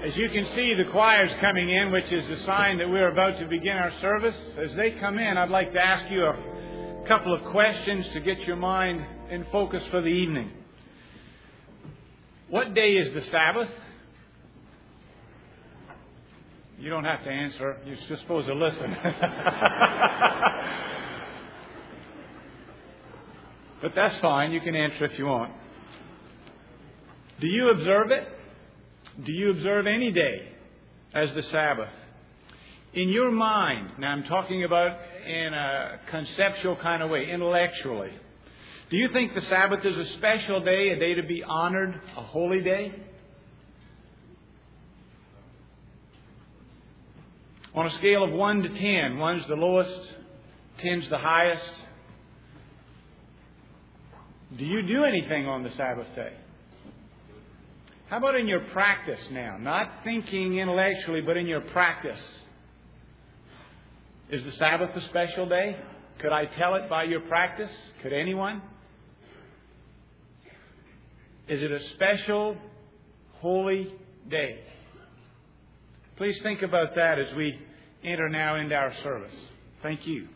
As you can see, the choir's coming in, which is a sign that we're about to begin our service. As they come in, I'd like to ask you a couple of questions to get your mind in focus for the evening. What day is the Sabbath? You don't have to answer. You're just supposed to listen. But that's fine. You can answer if you want. Do you observe it? Do you observe any day as the Sabbath? In your mind, now I'm talking about in a conceptual kind of way, intellectually. Do you think the Sabbath is a special day, a day to be honored, a holy day? On a scale of 1 to 10, 1's the lowest, 10's the highest. Do you do anything on the Sabbath day? How about in your practice now? Not thinking intellectually, but in your practice. Is the Sabbath a special day? Could I tell it by your practice? Could anyone? Is it a special, holy day? Please think about that as we enter now into our service. Thank you.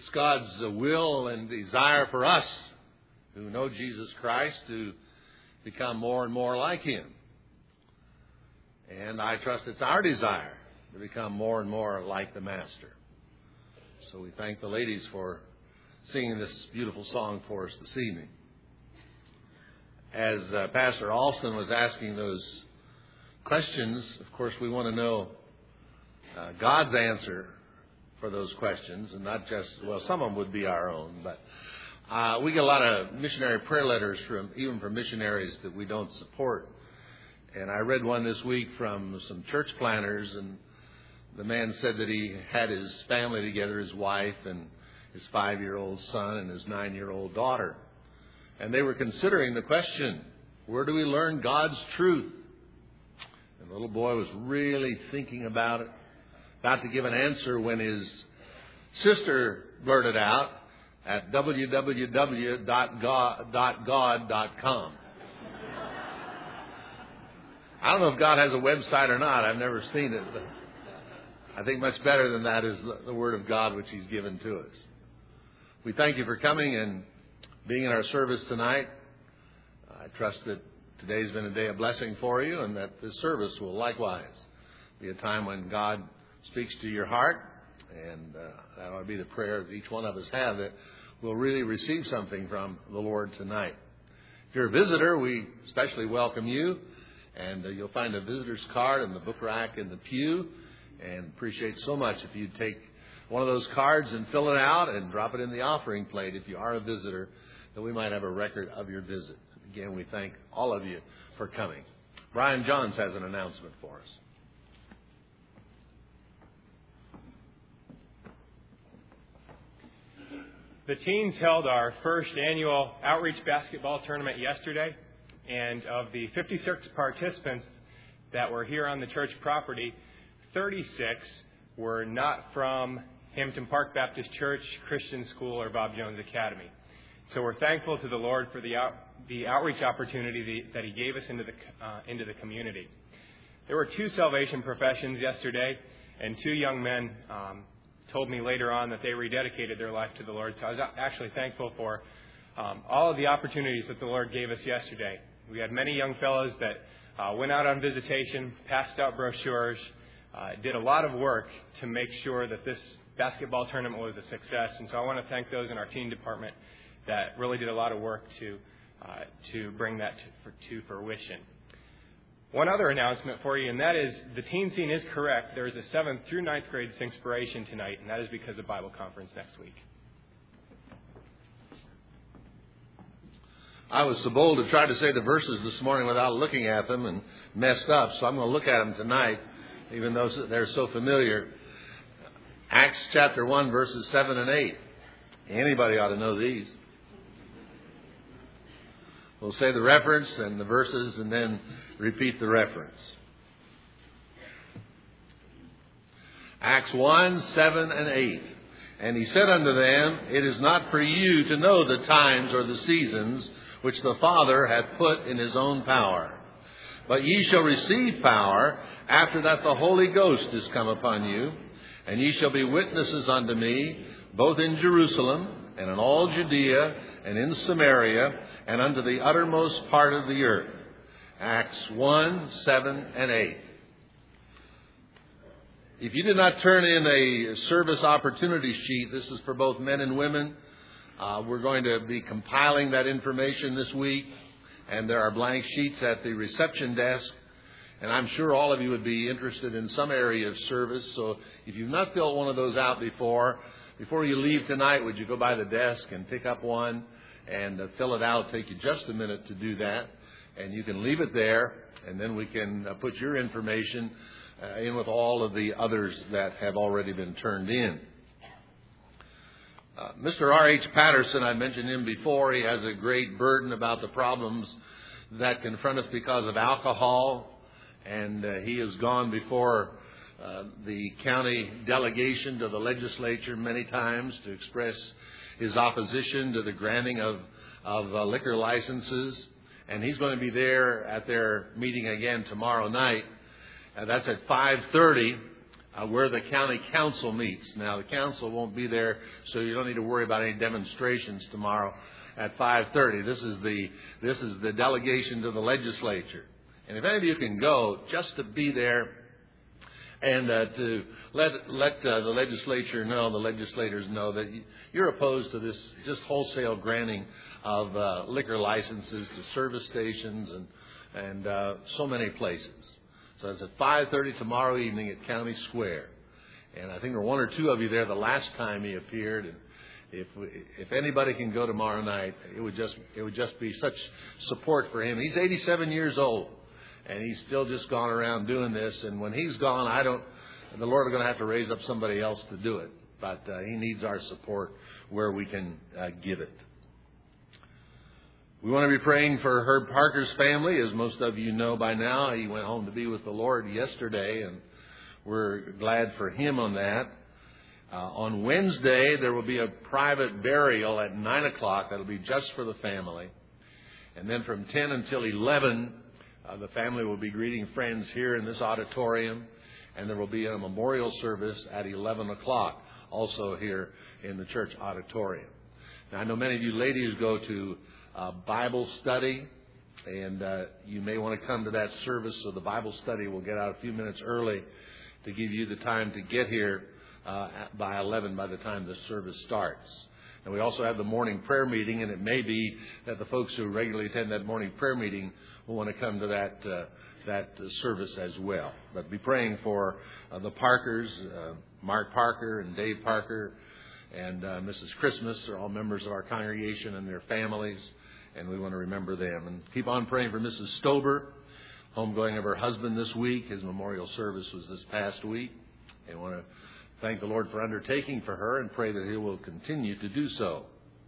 It's God's will and desire for us who know Jesus Christ to become more and more like Him. And I trust it's our desire to become more and more like the Master. So we thank the ladies for singing this beautiful song for us this evening. As Pastor Alston was asking those questions, of course, we want to know God's answer for those questions, and not just, well, some of them would be our own, but we get a lot of missionary prayer letters even from missionaries that we don't support. And I read one this week from some church planners, and the man said that he had his family together, his wife and his 5-year-old son and his 9-year-old daughter. And they were considering the question, where do we learn God's truth? And the little boy was really thinking about it, about to give an answer when his sister blurted out at www.god.com. I don't know if God has a website or not. I've never seen it, but I think much better than that is the Word of God which He's given to us. We thank you for coming and being in our service tonight. I trust that today's been a day of blessing for you, and that this service will likewise be a time when God speaks to your heart, and that ought to be the prayer that each one of us have, that we'll really receive something from the Lord tonight. If you're a visitor, we especially welcome you, and you'll find a visitor's card in the book rack in the pew, and appreciate so much if you'd take one of those cards and fill it out and drop it in the offering plate if you are a visitor, that we might have a record of your visit. Again, we thank all of you for coming. Brian Johns has an announcement for us. The teens held our first annual outreach basketball tournament yesterday, and of the 56 participants that were here on the church property, 36 were not from Hampton Park Baptist Church, Christian School, or Bob Jones Academy. So we're thankful to the Lord for the outreach opportunity that He gave us into the community. There were 2 salvation professions yesterday, and 2 young men told me later on that they rededicated their life to the Lord. So I was actually thankful for all of the opportunities that the Lord gave us yesterday. We had many young fellows that went out on visitation, passed out brochures, did a lot of work to make sure that this basketball tournament was a success. And so I want to thank those in our teen department that really did a lot of work to bring that to fruition. One other announcement for you, and that is the teen scene is correct. There is a 7th through 9th grade Singspiration tonight, and that is because of Bible conference next week. I was so bold to try to say the verses this morning without looking at them and messed up, so I'm going to look at them tonight, even though they're so familiar. Acts chapter 1, verses 7 and 8. Anybody ought to know these. We'll say the reference and the verses and then repeat the reference. Acts 1, 7 and 8. And he said unto them, It is not for you to know the times or the seasons which the Father hath put in His own power. But ye shall receive power after that the Holy Ghost is come upon you. And ye shall be witnesses unto me, both in Jerusalem and in all Judea and in Samaria and unto the uttermost part of the earth. Acts 1, 7 and 8. If you did not turn in a service opportunity sheet, this is for both men and women. We're going to be compiling that information this week, and there are blank sheets at the reception desk. And I'm sure all of you would be interested in some area of service. So if you've not filled one of those out before you leave tonight, would you go by the desk and pick up one and fill it out? It'll take you just a minute to do that. And you can leave it there, and then we can put your information in with all of the others that have already been turned in. Mr. R.H. Patterson, I mentioned him before. He has a great burden about the problems that confront us because of alcohol. And he has gone before the county delegation to the legislature many times to express his opposition to the granting of liquor licenses. And he's going to be there at their meeting again tomorrow night. That's at 5:30. where the county council meets. Now, the council won't be there, so you don't need to worry about any demonstrations tomorrow at 5:30. This is the delegation to the legislature. And if any of you can go, just to be there and to let the legislature know, the legislators know that you're opposed to this just wholesale granting of liquor licenses to service stations and so many places. So it's at 5:30 tomorrow evening at County Square. And I think there were one or two of you there the last time he appeared. And if anybody can go tomorrow night, it would just be such support for him. He's 87 years old, and he's still just gone around doing this. And when he's gone, the Lord is going to have to raise up somebody else to do it. But he needs our support where we can give it. We want to be praying for Herb Parker's family. As most of you know by now, he went home to be with the Lord yesterday, and we're glad for him on that. On Wednesday, there will be a private burial at 9 o'clock. That'll be just for the family. And then from 10 until 11, the family will be greeting friends here in this auditorium. And there will be a memorial service at 11 o'clock, also here in the church auditorium. Now, I know many of you ladies go to Bible study, and you may want to come to that service. So the Bible study will get out a few minutes early to give you the time to get here by 11 by the time the service starts. And we also have the morning prayer meeting, and it may be that the folks who regularly attend that morning prayer meeting will want to come to that service as well. But be praying for the Parkers, Mark Parker and Dave Parker and Mrs. Christmas. They're all members of our congregation and their families, and we want to remember them. And keep on praying for Mrs. Stober, homegoing of her husband this week. His memorial service was this past week. And want to thank the Lord for undertaking for her and pray that He will continue to do so.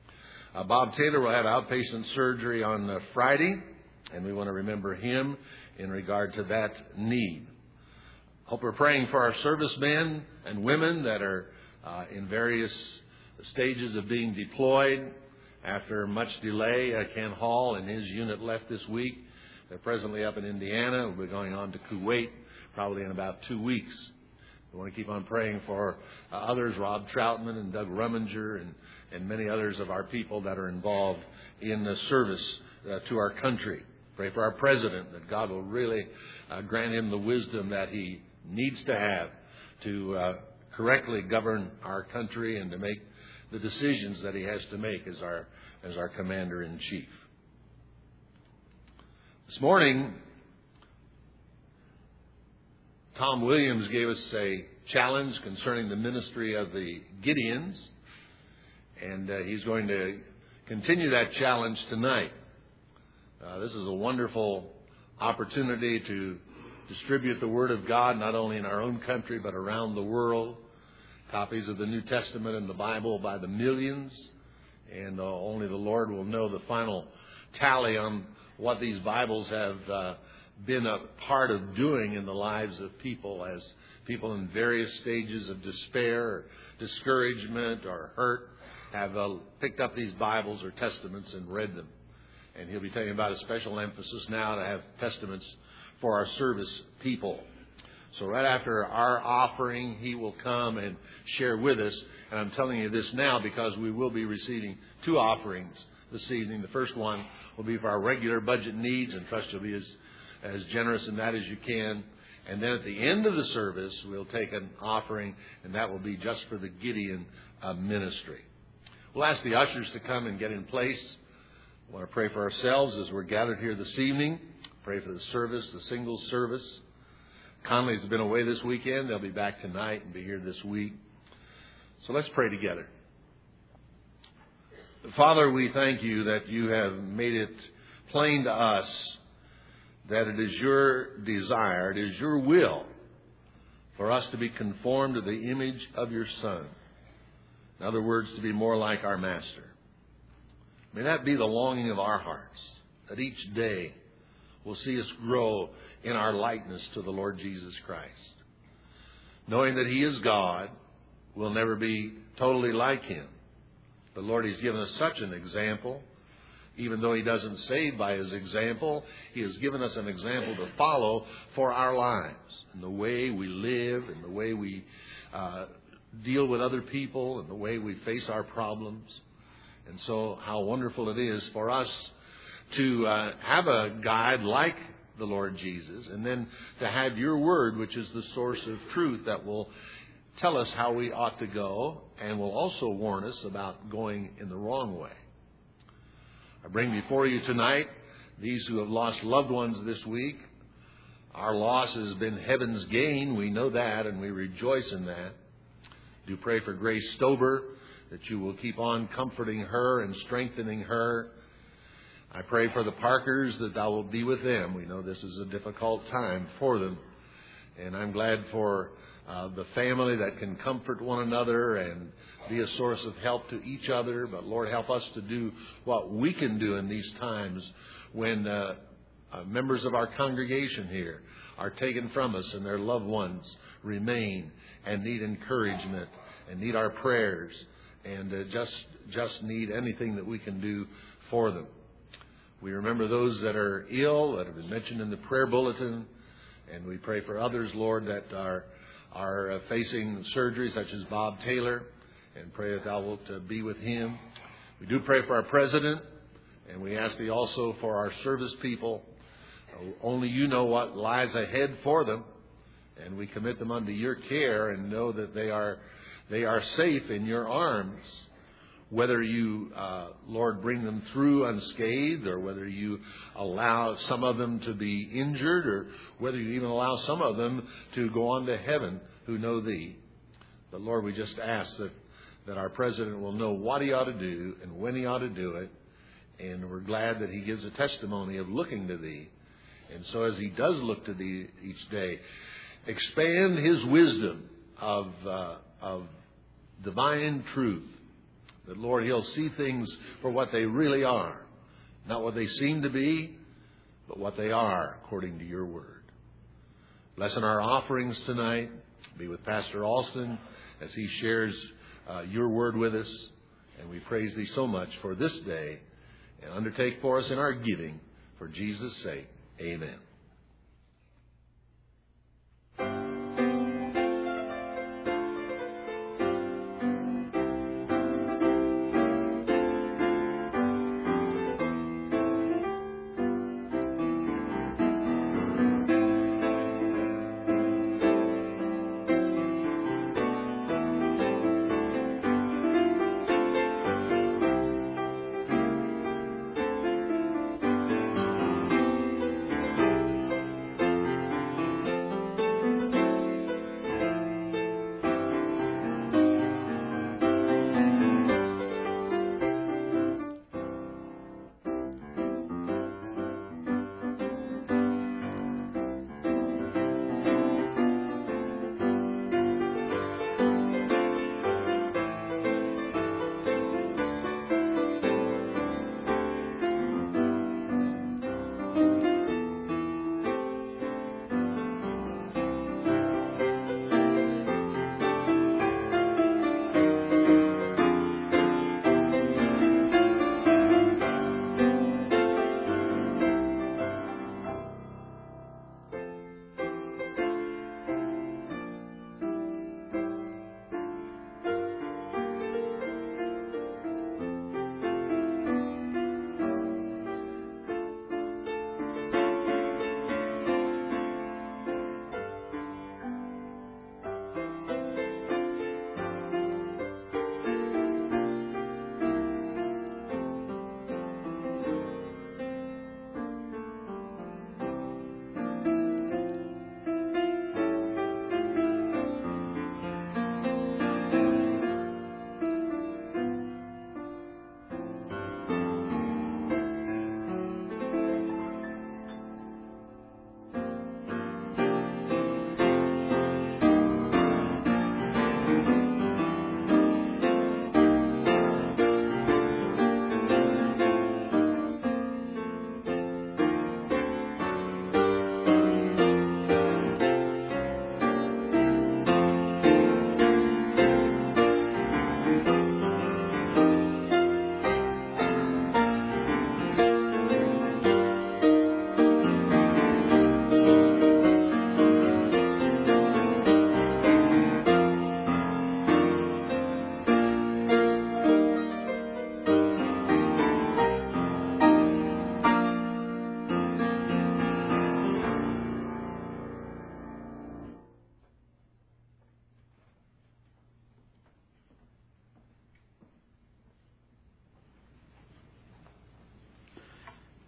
Bob Taylor will have outpatient surgery on Friday, and we want to remember him in regard to that need. Hope we're praying for our servicemen and women that are in various stages of being deployed. After much delay, Ken Hall and his unit left this week. They're presently up in Indiana. We'll be going on to Kuwait probably in about 2 weeks. We want to keep on praying for others, Rob Troutman and Doug Rumminger and many others of our people that are involved in the service to our country. Pray for our president, that God will really grant him the wisdom that he needs to have to correctly govern our country and to make the decisions that he has to make as our commander-in-chief. This morning, Tom Williams gave us a challenge concerning the ministry of the Gideons, and he's going to continue that challenge tonight. This is a wonderful opportunity to distribute the Word of God, not only in our own country, but around the world. Copies of the New Testament and the Bible by the millions. And only the Lord will know the final tally on what these Bibles have been a part of doing in the lives of people, as people in various stages of despair or discouragement or hurt have picked up these Bibles or Testaments and read them. And he'll be telling you about a special emphasis now to have Testaments for our service people. So right after our offering, he will come and share with us. And I'm telling you this now because we will be receiving 2 offerings this evening. The first one will be for our regular budget needs, and trust you'll be as generous in that as you can. And then at the end of the service, we'll take an offering, and that will be just for the Gideon ministry. We'll ask the ushers to come and get in place. I want to pray for ourselves as we're gathered here this evening. Pray for the service, the single service. Conley's been away this weekend. They'll be back tonight and be here this week. So let's pray together. Father, we thank you that you have made it plain to us that it is your desire, it is your will for us to be conformed to the image of your Son. In other words, to be more like our Master. May that be the longing of our hearts, that each day will see us grow in our likeness to the Lord Jesus Christ. Knowing that He is God, we'll never be totally like Him. But Lord, He's given us such an example Even though He doesn't save by His example, He has given us an example to follow for our lives, in the way we live, in the way we deal with other people, in the way we face our problems. And so how wonderful it is for us to have a guide like the Lord Jesus, and then to have your word, which is the source of truth that will tell us how we ought to go and will also warn us about going in the wrong way. I bring before you tonight these who have lost loved ones this week. Our loss has been heaven's gain. We know that, and we rejoice in that. Do pray for Grace Stober, that you will keep on comforting her and strengthening her. I pray for the Parkers, that thou will be with them. We know this is a difficult time for them. And I'm glad for the family that can comfort one another and be a source of help to each other. But Lord, help us to do what we can do in these times when members of our congregation here are taken from us and their loved ones remain and need encouragement and need our prayers and just need anything that we can do for them. We remember those that are ill, that have been mentioned in the prayer bulletin, and we pray for others, Lord, that are facing surgery, such as Bob Taylor, and pray that thou wilt be with him. We do pray for our president, and we ask thee also for our service people. Only you know what lies ahead for them, and we commit them unto your care and know that they are safe in your arms. Whether you, Lord, bring them through unscathed, or whether you allow some of them to be injured, or whether you even allow some of them to go on to heaven who know thee. But Lord, we just ask that our president will know what he ought to do and when he ought to do it. And we're glad that he gives a testimony of looking to thee. And so as he does look to thee each day, expand his wisdom of divine truth. That, Lord, he'll see things for what they really are. Not what they seem to be, but what they are according to your word. Bless in our offerings tonight. Be with Pastor Alston as he shares your word with us. And we praise thee so much for this day. And undertake for us in our giving. For Jesus' sake. Amen.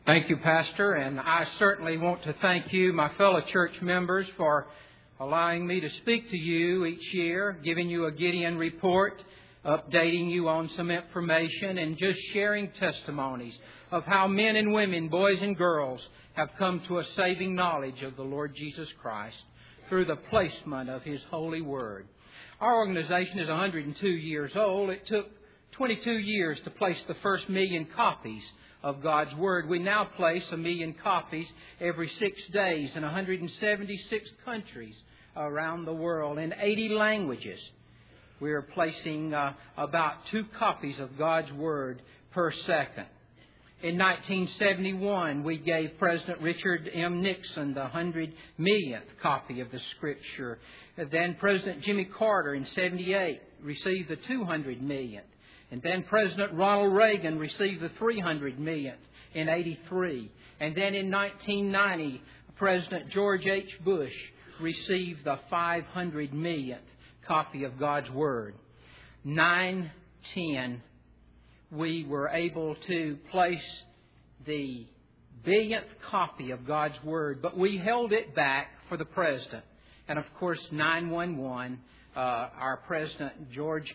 Thank you, Pastor, and I certainly want to thank you, my fellow church members, for allowing me to speak to you each year, giving you a Gideon report, updating you on some information, and just sharing testimonies of how men and women, boys and girls, have come to a saving knowledge of the Lord Jesus Christ through the placement of His holy Word. Our organization is 102 years old. It took 22 years to place the first 1 million copies of God's Word. We now place 1 million copies every 6 days in 176 countries around the world in 80 languages. We are placing about 2 copies of God's Word per second. In 1971, we gave President Richard M. Nixon the 100 millionth copy of the Scripture. Then President Jimmy Carter in 78 received the 200 millionth. And then President Ronald Reagan received the 300 millionth in 83. And then in 1990, President George H. Bush received the 500 millionth copy of God's Word. 9/10, we were able to place the billionth copy of God's Word, but we held it back for the President. And of course, 9/11, our President George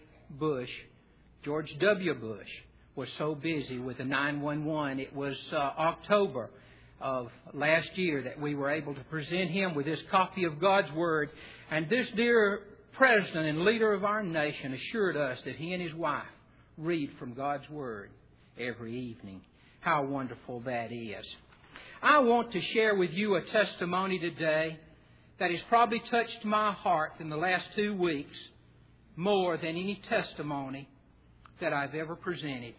W. Bush was so busy with the 9/11. It was October of last year that we were able to present him with this copy of God's Word. And this dear President and leader of our nation assured us that he and his wife read from God's Word every evening. How wonderful that is. I want to share with you a testimony today that has probably touched my heart in the last 2 weeks more than any testimony that I've ever presented.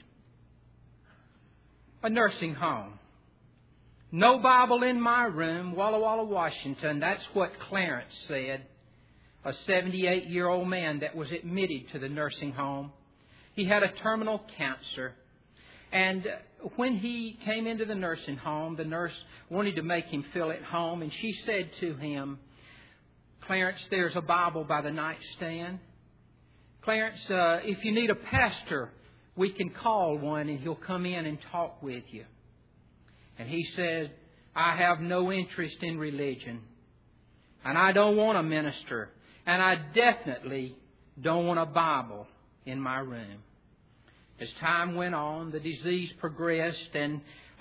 A nursing home. No Bible in my room, Walla Walla, Washington. That's what Clarence said. A 78-year-old man that was admitted to the nursing home. He had a terminal cancer. And when he came into the nursing home, the nurse wanted to make him feel at home. And she said to him, "Clarence, there's a Bible by the nightstand. Clarence, if you need a pastor, we can call one and he'll come in and talk with you." And he said, "I have no interest in religion. And I don't want a minister. And I definitely don't want a Bible in my room." As time went on, the disease progressed and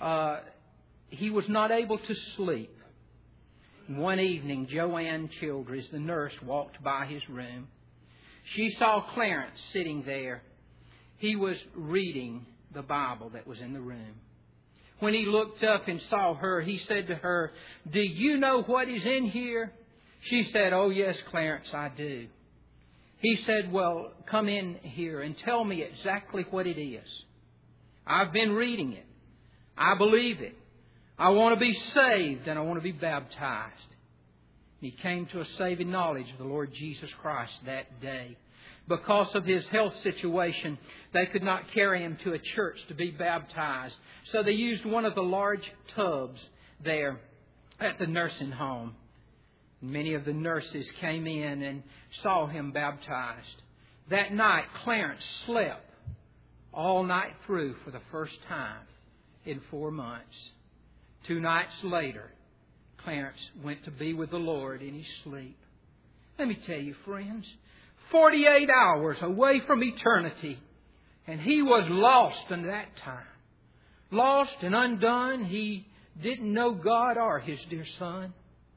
he was not able to sleep. One evening, Joanne Childress, the nurse, walked by his room. She saw Clarence sitting there. He was reading the Bible that was in the room. When he looked up and saw her, he said to her, "Do you know what is in here?" She said, "Oh, yes, Clarence, I do." He said, "Well, come in here and tell me exactly what it is. I've been reading it. I believe it. I want to be saved and I want to be baptized." He came to a saving knowledge of the Lord Jesus Christ that day. Because of his health situation, they could not carry him to a church to be baptized. So they used one of the large tubs there at the nursing home. Many of the nurses came in and saw him baptized. That night, Clarence slept all night through for the first time in 4 months. 2 nights later, Clarence went to be with the Lord in his sleep. Let me tell you, friends, 48 hours away from eternity, and he was lost in that time. Lost and undone. He didn't know God or his dear Son.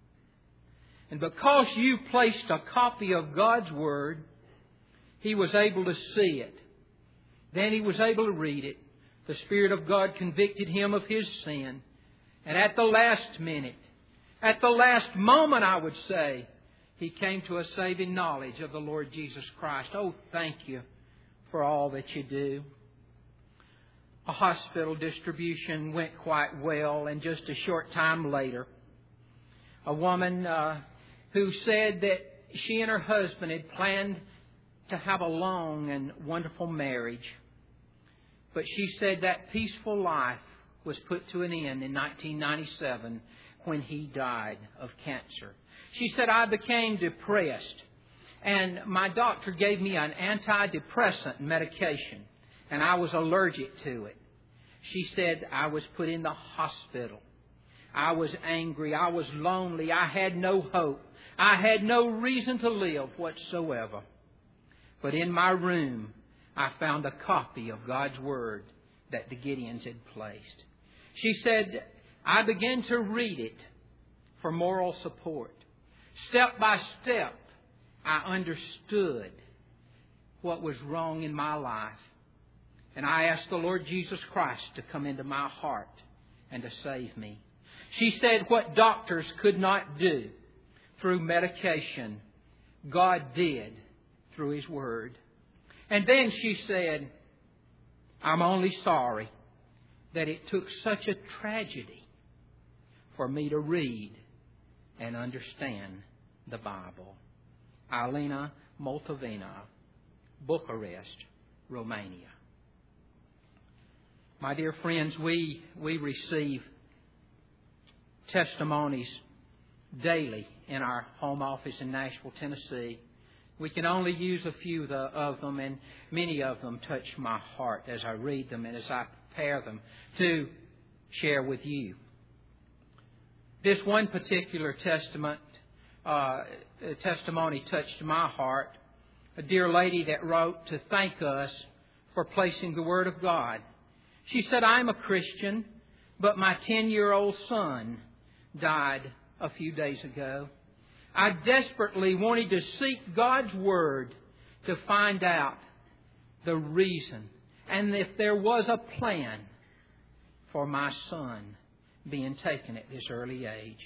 And because you placed a copy of God's Word, he was able to see it. Then he was able to read it. The Spirit of God convicted him of his sin. And at the last minute, at the last moment, I would say, he came to a saving knowledge of the Lord Jesus Christ. Oh, thank you for all that you do. A hospital distribution went quite well, and just a short time later, a woman who said that she and her husband had planned to have a long and wonderful marriage. But she said that peaceful life was put to an end in 1997 when he died of cancer. She said, "I became depressed, and my doctor gave me an antidepressant medication, and I was allergic to it." She said, I was put in the hospital. I was angry. I was lonely. I had no hope. I had no reason to live whatsoever. But in my room, I found a copy of God's Word that the Gideons had placed. She said, I began to read it for moral support. Step by step, I understood what was wrong in my life. And I asked the Lord Jesus Christ to come into my heart and to save me. She said what doctors could not do through medication, God did through His Word. And then she said, I'm only sorry that it took such a tragedy for me to read and understand the Bible. Alina Moltovina, Bucharest, Romania. My dear friends, we receive testimonies daily in our home office in Nashville, Tennessee. We can only use a few of them, and many of them touch my heart as I read them and as I prepare them to share with you. This one particular testimony touched my heart. A dear lady that wrote to thank us for placing the Word of God. She said, I'm a Christian, but my 10-year-old son died a few days ago. I desperately wanted to seek God's Word to find out the reason and if there was a plan for my son being taken at this early age.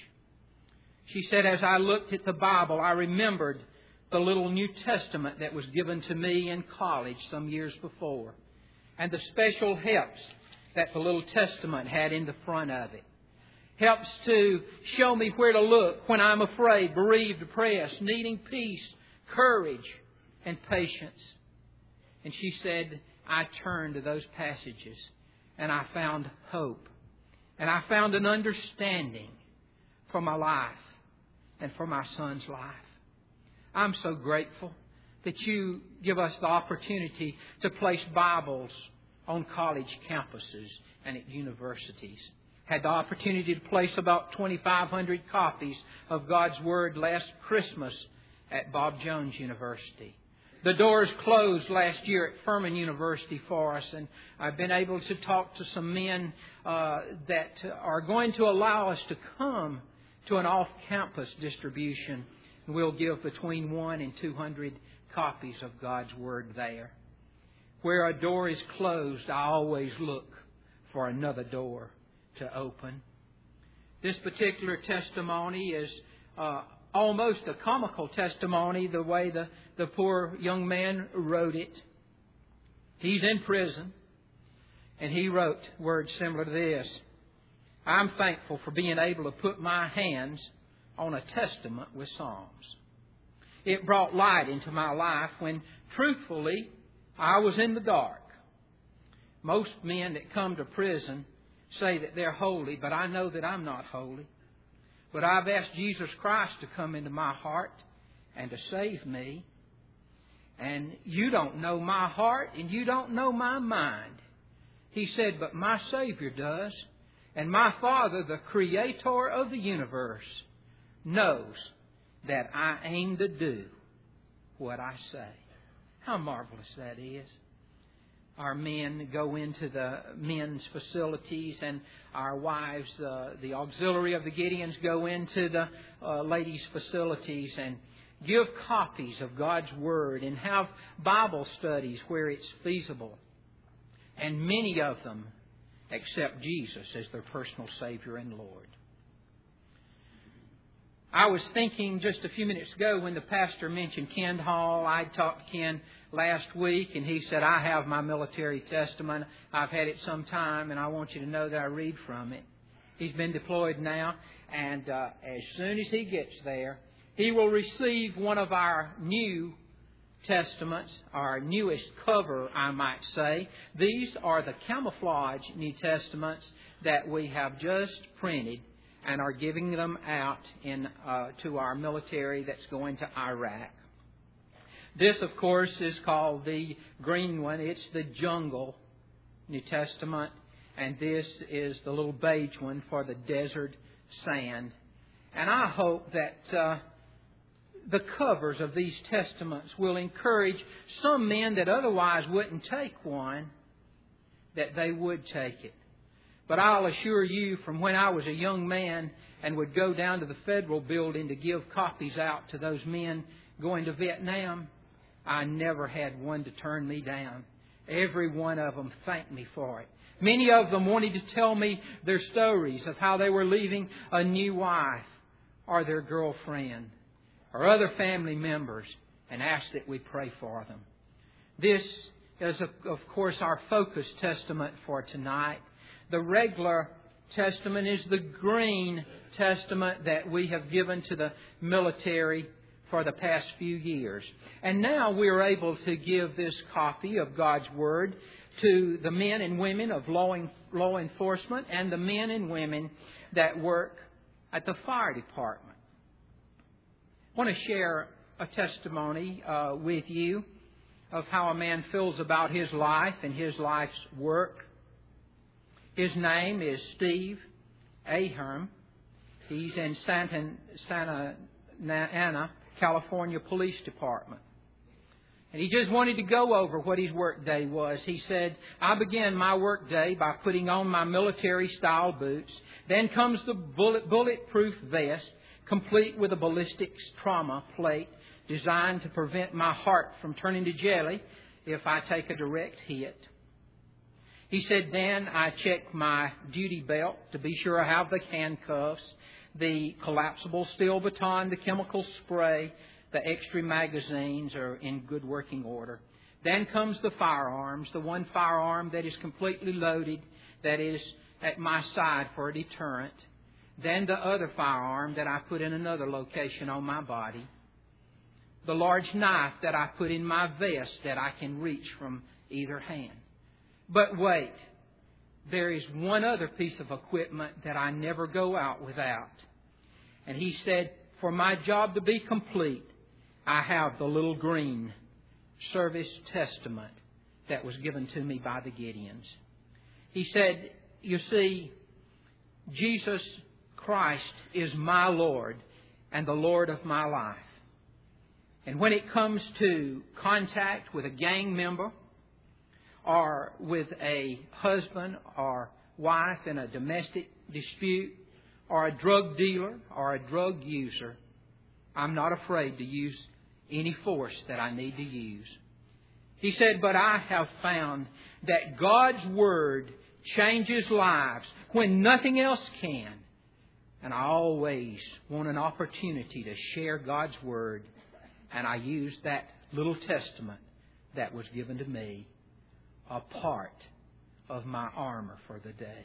She said, as I looked at the Bible, I remembered the little New Testament that was given to me in college some years before, and the special helps that the little Testament had in the front of it. Helps to show me where to look when I'm afraid, bereaved, depressed, needing peace, courage, and patience. And she said, I turned to those passages and I found hope. And I found an understanding for my life and for my son's life. I'm so grateful that you give us the opportunity to place Bibles on college campuses and at universities. Had the opportunity to place about 2,500 copies of God's Word last Christmas at Bob Jones University. The doors closed last year at Furman University for us, and I've been able to talk to some men that are going to allow us to come to an off-campus distribution. And we'll give between 1 and 200 copies of God's Word there. Where a door is closed, I always look for another door to open. This particular testimony is almost a comical testimony, the way the poor young man wrote it. He's in prison, and he wrote words similar to this. I'm thankful for being able to put my hands on a testament with Psalms. It brought light into my life when, truthfully, I was in the dark. Most men that come to prison say that they're holy, but I know that I'm not holy. But I've asked Jesus Christ to come into my heart and to save me. And you don't know my heart and you don't know my mind. He said, but my Savior does. And my Father, the Creator of the universe, knows that I aim to do what I say. How marvelous that is. Our men go into the men's facilities, and our wives, the auxiliary of the Gideons, go into the ladies' facilities and give copies of God's Word and have Bible studies where it's feasible. And many of them accept Jesus as their personal Savior and Lord. I was thinking just a few minutes ago when the pastor mentioned Ken Hall. I talked to Ken last week, and he said, I have my military testament. I've had it some time, and I want you to know that I read from it. He's been deployed now, and as soon as he gets there, he will receive one of our new testaments, our newest cover, I might say. These are the camouflage New Testaments that we have just printed and are giving them out to our military that's going to Iraq. This, of course, is called the green one. It's the Jungle New Testament. and this is the little beige one for the desert sand. And I hope that the covers of these testaments will encourage some men that otherwise wouldn't take one, that they would take it. But I'll assure you, from when I was a young man and would go down to the Federal Building to give copies out to those men going to Vietnam, I never had one to turn me down. Every one of them thanked me for it. Many of them wanted to tell me their stories of how they were leaving a new wife or their girlfriend or other family members, and asked that we pray for them. This is, of course, our focus testament for tonight. The regular testament is the green testament that we have given to the military for the past few years. And now we are able to give this copy of God's Word to the men and women of law enforcement and the men and women that work at the fire department. I want to share a testimony with you of how a man feels about his life and his life's work. His name is Steve Ahern. He's in Santa Ana, California Police Department. And he just wanted to go over what his work day was. He said, I began my work day by putting on my military-style boots. Then comes the bulletproof vest, complete with a ballistics trauma plate designed to prevent my heart from turning to jelly if I take a direct hit. He said, then I check my duty belt to be sure I have the handcuffs, the collapsible steel baton, the chemical spray, the extra magazines are in good working order. Then comes the firearms, the one firearm that is completely loaded, that is at my side for a deterrent. Then the other firearm that I put in another location on my body. The large knife that I put in my vest that I can reach from either hand. But wait, there is one other piece of equipment that I never go out without. And he said, for my job to be complete, I have the little green service testament that was given to me by the Gideons. He said, you see, Jesus Christ is my Lord and the Lord of my life. And when it comes to contact with a gang member or with a husband or wife in a domestic dispute or a drug dealer or a drug user, I'm not afraid to use any force that I need to use. He said, but I have found that God's Word changes lives when nothing else can. And I always want an opportunity to share God's Word. And I use that little testament that was given to me, a part of my armor for the day.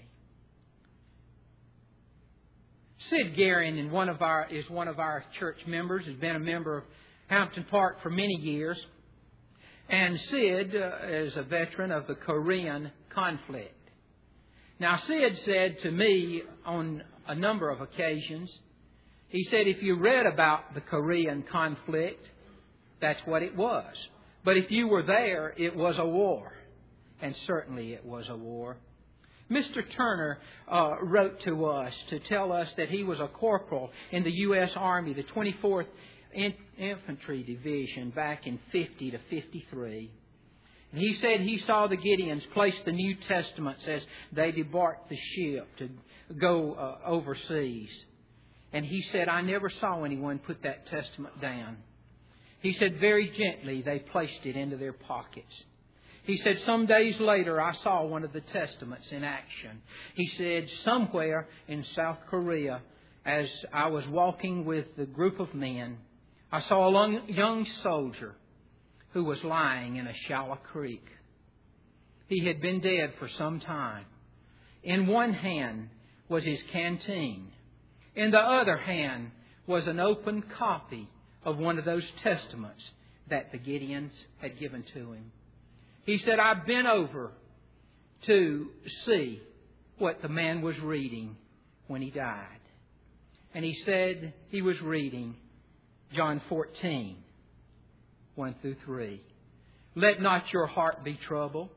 Sid Guerin is one of our church members. Has been a member of Hampton Park for many years. And Sid is a veteran of the Korean conflict. Now, Sid said to me on a number of occasions, he said, if you read about the Korean conflict, that's what it was. But if you were there, it was a war. And certainly it was a war. Mr. Turner wrote to us to tell us that he was a corporal in the U.S. Army, the 24th Infantry Division, back in 50 to 53. And he said he saw the Gideons place the New Testaments as they debarked the ship to go overseas. And he said, I never saw anyone put that testament down. He said, very gently they placed it into their pockets. He said, some days later I saw one of the testaments in action. He said, somewhere in South Korea, as I was walking with the group of men, I saw a young soldier who was lying in a shallow creek. He had been dead for some time. In one hand was his canteen. In the other hand was an open copy of one of those testaments that the Gideons had given to him. He said, I've been over to see what the man was reading when he died. And he said he was reading John 14, 1 through 3. Let not your heart be troubled.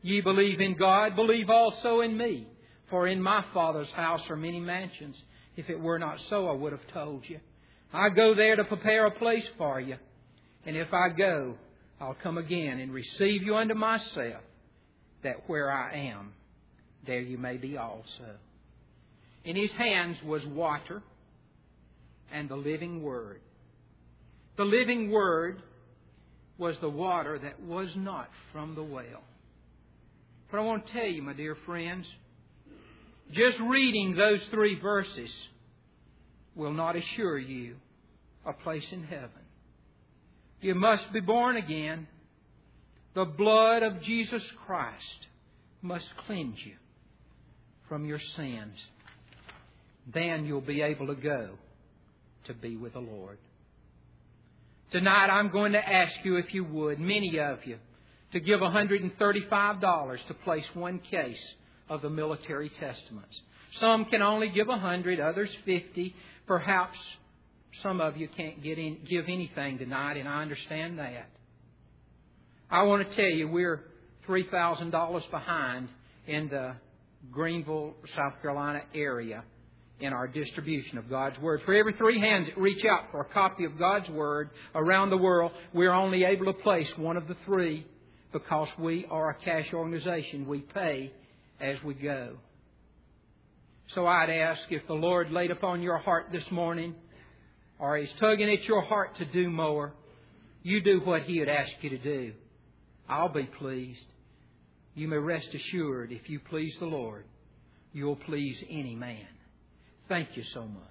Ye believe in God, believe also in me. For in my Father's house are many mansions. If it were not so, I would have told you. I go there to prepare a place for you. And if I go, I'll come again and receive you unto myself, that where I am, there you may be also. In His hands was water and the living Word. The living Word was the water that was not from the well. But I want to tell you, my dear friends, just reading those 3 verses will not assure you a place in heaven. You must be born again. The blood of Jesus Christ must cleanse you from your sins. Then you'll be able to go to be with the Lord. Tonight I'm going to ask you, if you would, many of you, to give $135 to place one case of the Military Testaments. Some can only give 100, others 50. Perhaps some of you can't give anything tonight, and I understand that. I want to tell you, we're $3,000 behind in the Greenville, South Carolina area in our distribution of God's Word. For every 3 hands that reach out for a copy of God's Word around the world, we're only able to place one of the 3 because we are a cash organization. We pay as we go. So I'd ask, if the Lord laid upon your heart this morning, or He's tugging at your heart to do more, you do what He would ask you to do. I'll be pleased. You may rest assured, if you please the Lord, you'll please any man. Thank you so much.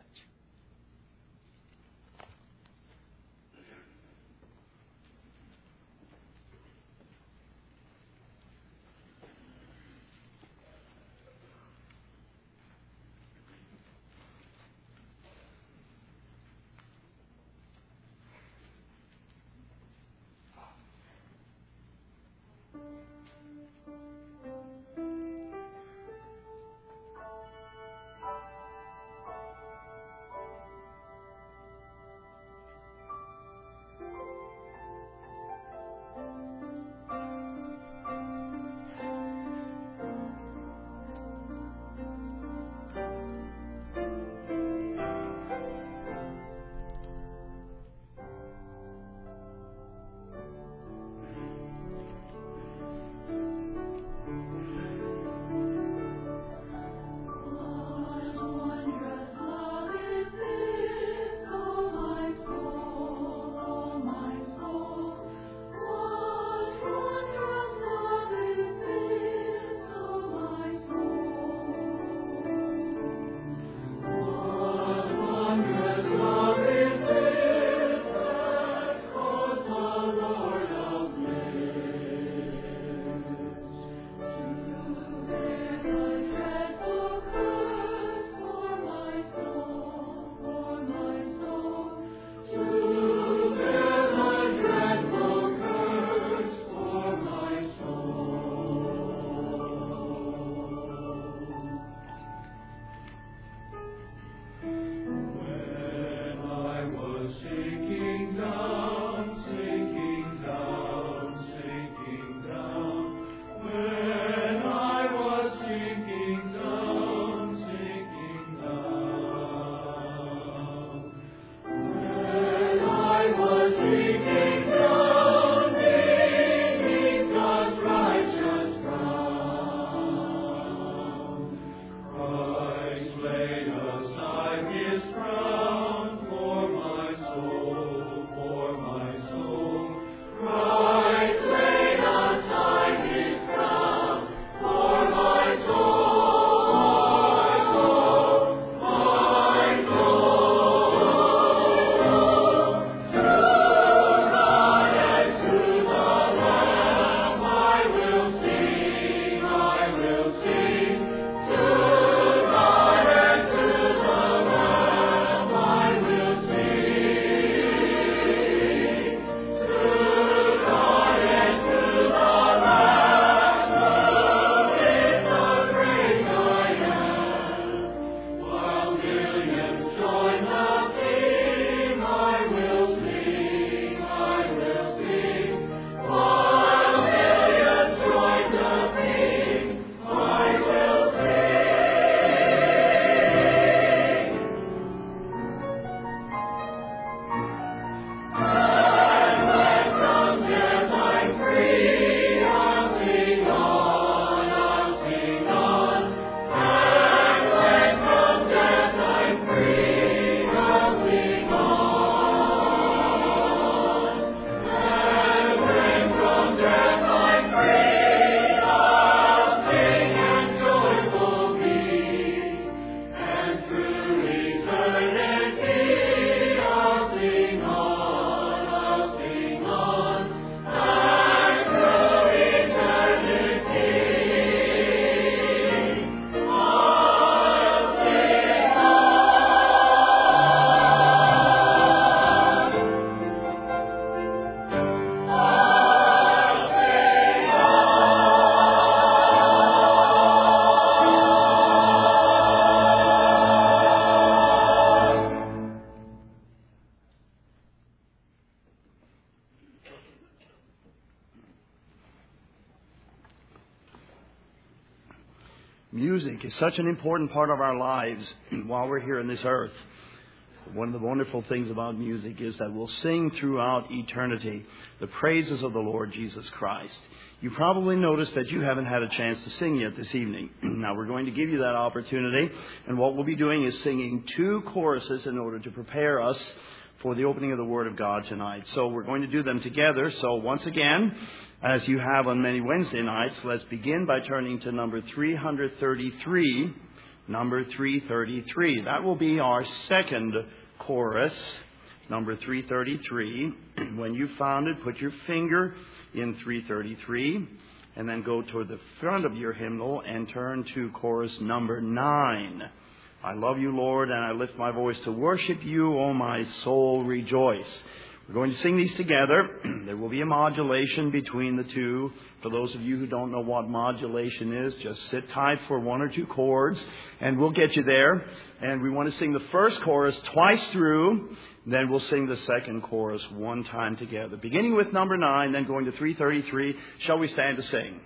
music is such an important part of our lives while we're here on this earth. One of the wonderful things about music is that we'll sing throughout eternity the praises of the Lord Jesus Christ. You probably noticed that you haven't had a chance to sing yet this evening. Now, we're going to give you that opportunity, and what we'll be doing is singing 2 choruses in order to prepare us for the opening of the Word of God tonight. So we're going to do them together. So once again, as you have on many Wednesday nights, let's begin by turning to number 333. Number 333. That will be our second chorus, number 333. When you found it, put your finger in 333 and then go toward the front of your hymnal and turn to chorus number 9. I love you, Lord, and I lift my voice to worship you, O my soul, rejoice. We're going to sing these together. There will be a modulation between the two. For those of you who don't know what modulation is, just sit tight for 1 or 2 chords, and we'll get you there. And we want to sing the first chorus twice through, then we'll sing the second chorus 1 time together. Beginning with number 9, then going to 333. Shall we stand to sing?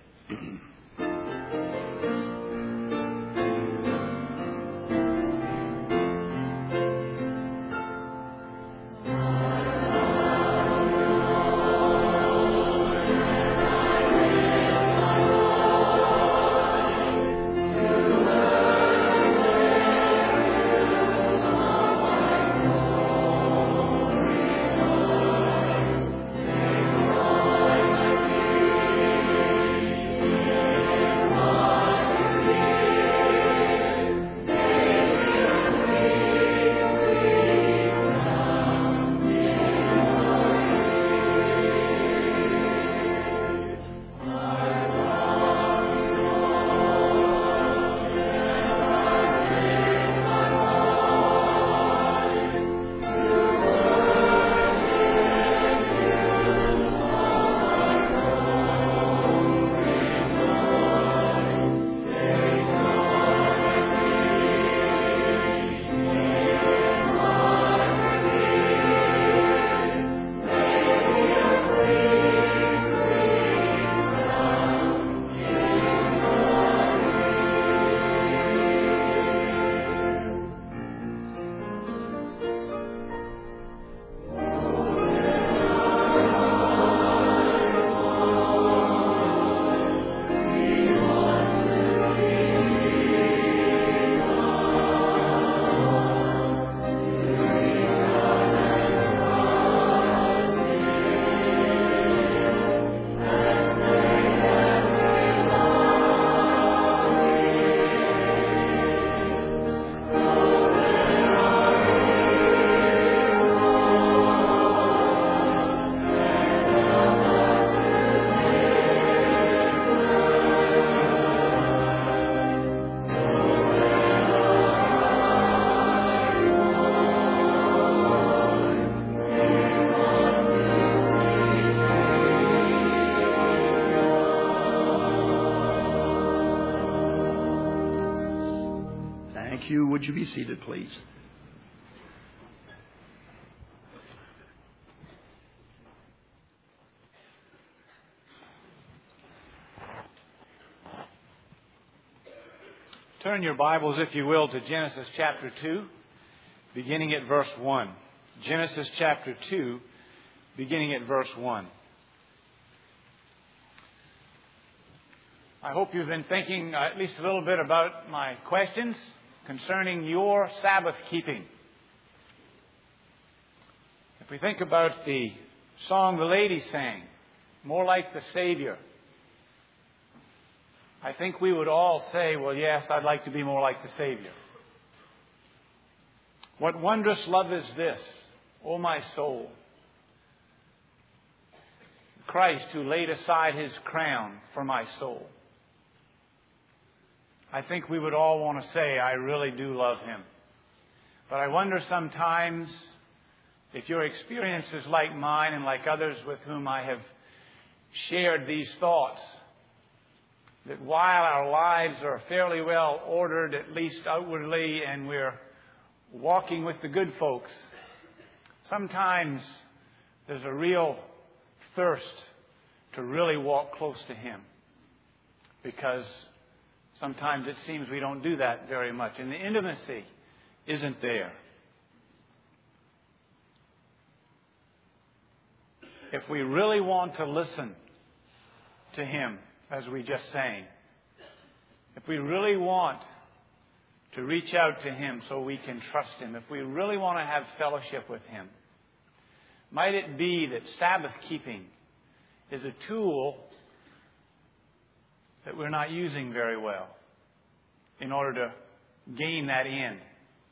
Would you be seated, please? Turn your Bibles, if you will, to Genesis chapter 2, beginning at verse 1. Genesis chapter 2, beginning at verse 1. I hope you've been thinking at least a little bit about my questions concerning your Sabbath keeping. If we think about the song the lady sang, More Like the Savior, I think we would all say, well, yes, I'd like to be more like the Savior. What wondrous love is this, O my soul? Christ who laid aside His crown for my soul. I think we would all want to say, I really do love Him. But I wonder sometimes if your experience is like mine and like others with whom I have shared these thoughts, that while our lives are fairly well ordered, at least outwardly, and we're walking with the good folks, sometimes there's a real thirst to really walk close to Him. Because Sometimes it seems we don't do that very much, and the intimacy isn't there. If we really want to listen to Him, as we just sang, if we really want to reach out to Him so we can trust Him, if we really want to have fellowship with Him, might it be that Sabbath keeping is a tool that we're not using very well in order to gain that end?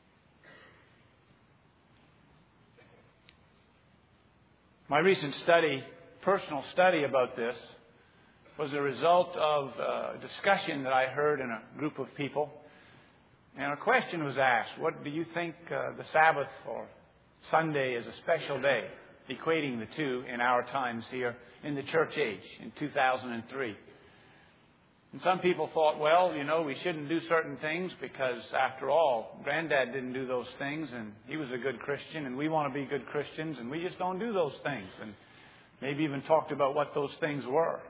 My recent personal study about this, was a result of a discussion that I heard in a group of people. And a question was asked, what do you think the Sabbath or Sunday is a special day, equating the two in our times here in the church age in 2003. And some people thought, well, we shouldn't do certain things because, after all, Granddad didn't do those things and he was a good Christian and we want to be good Christians and we just don't do those things. And maybe even talked about what those things were.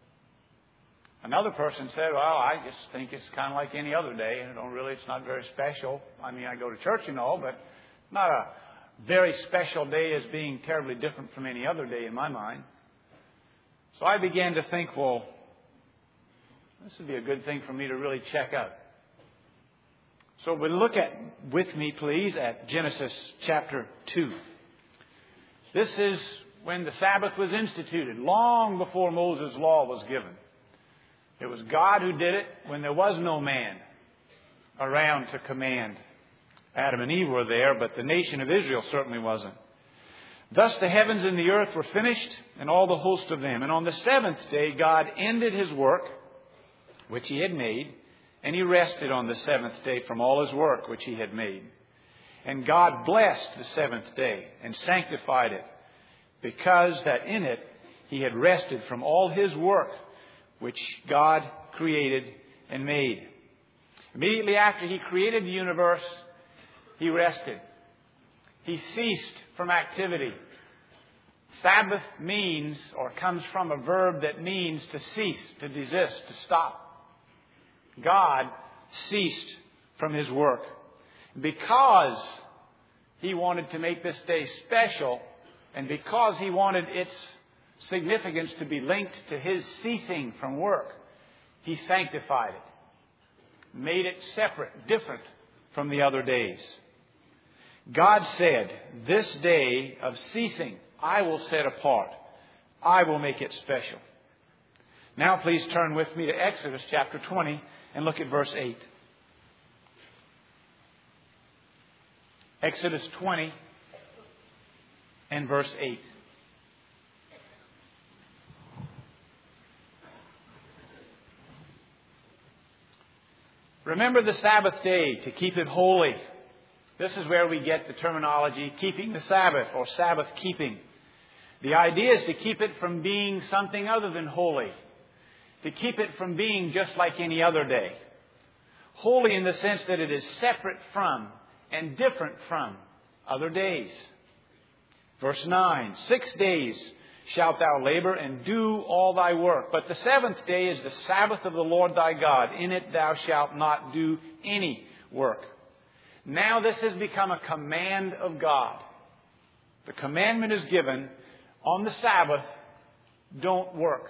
Another person said, well, I just think it's kind of like any other day. It's not very special. I mean, I go to church and all, but not a very special day as being terribly different from any other day in my mind. So I began to think, well, this would be a good thing for me to really check out. So we'll look with me, please, at Genesis chapter 2. This is when the Sabbath was instituted, long before Moses' law was given. It was God who did it when there was no man around to command. Adam and Eve were there, but the nation of Israel certainly wasn't. Thus the heavens and the earth were finished, and all the host of them. And on the seventh day God ended His work, which He had made, and He rested on the seventh day from all His work which He had made. And God blessed the seventh day and sanctified it, because that in it He had rested from all His work which God created and made. Immediately after He created the universe, He rested. He ceased from activity. Sabbath means, or comes from a verb that means to cease, to desist, to stop. God ceased from His work. Because He wanted to make this day special, and because He wanted its significance to be linked to His ceasing from work, He sanctified it, made it separate, different from the other days. God said, this day of ceasing I will set apart. I will make it special. Now please turn with me to Exodus chapter 20 and look at verse 8. Exodus 20 and verse 8. Remember the Sabbath day to keep it holy. This is where we get the terminology keeping the Sabbath or Sabbath keeping. The idea is to keep it from being something other than holy. To keep it from being just like any other day. Holy in the sense that it is separate from and different from other days. Verse 9, 6 days shalt thou labor and do all thy work. But the seventh day is the Sabbath of the Lord thy God. In it thou shalt not do any work. Now this has become a command of God. The commandment is given on the Sabbath, don't work.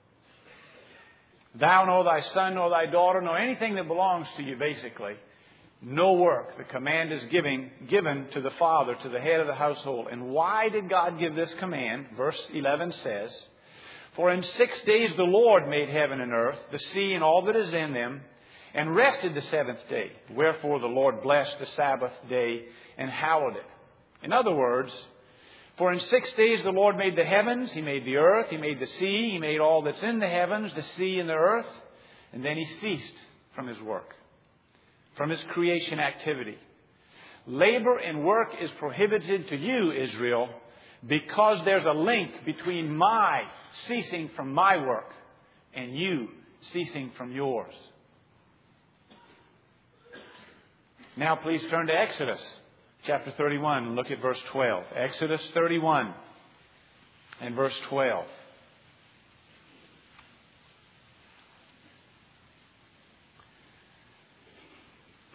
Thou nor thy son nor thy daughter nor anything that belongs to you, basically. No work. The command is given to the father, to the head of the household. And why did God give this command? Verse 11 says, for in 6 days the Lord made heaven and earth, the sea and all that is in them, and rested the seventh day. Wherefore the Lord blessed the Sabbath day and hallowed it. In other words, for in 6 days the Lord made the heavens, He made the earth, He made the sea, He made all that's in the heavens, the sea and the earth, and then He ceased from His work, from His creation activity. Labor and work is prohibited to you, Israel, because there's a link between my ceasing from my work and you ceasing from yours. Now please turn to Exodus chapter 31 and look at verse 12. Exodus 31 and verse 12.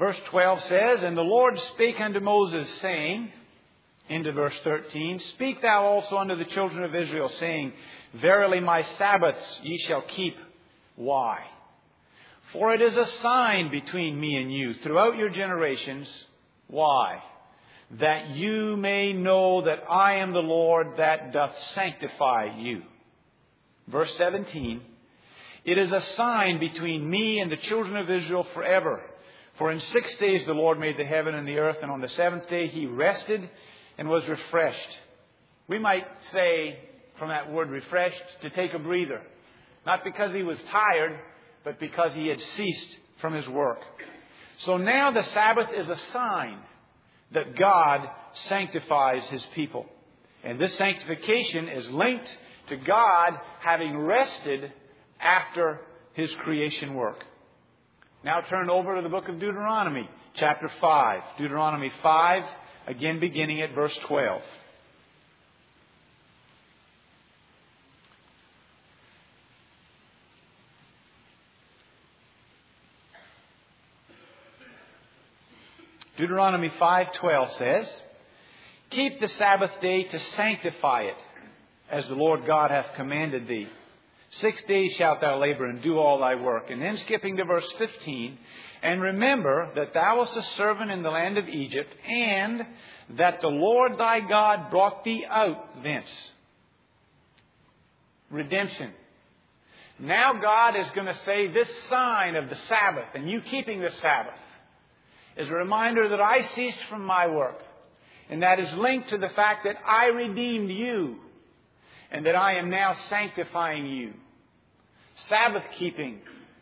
Verse 12 says, And the Lord spake unto Moses, saying, into verse 13, Speak thou also unto the children of Israel, saying, Verily my Sabbaths ye shall keep. Why? For it is a sign between me and you throughout your generations. Why? That you may know that I am the Lord that doth sanctify you. Verse 17, It is a sign between me and the children of Israel forever. For in 6 days the Lord made the heaven and the earth, and on the seventh day He rested and was refreshed. We might say, from that word refreshed, to take a breather. Not because He was tired, but because He had ceased from His work. So now the Sabbath is a sign that God sanctifies His people. And this sanctification is linked to God having rested after His creation work. Now turn over to the book of Deuteronomy, chapter 5. Deuteronomy 5, again beginning at verse 12. Deuteronomy 5:12 says, Keep the Sabbath day to sanctify it, as the Lord God hath commanded thee. 6 days shalt thou labor and do all thy work. And then skipping to verse 15, And remember that thou wast a servant in the land of Egypt, and that the Lord thy God brought thee out thence. Redemption. Now God is going to say this sign of the Sabbath, and you keeping the Sabbath, is a reminder that I ceased from my work. And that is linked to the fact that I redeemed you. And that I am now sanctifying you. Sabbath keeping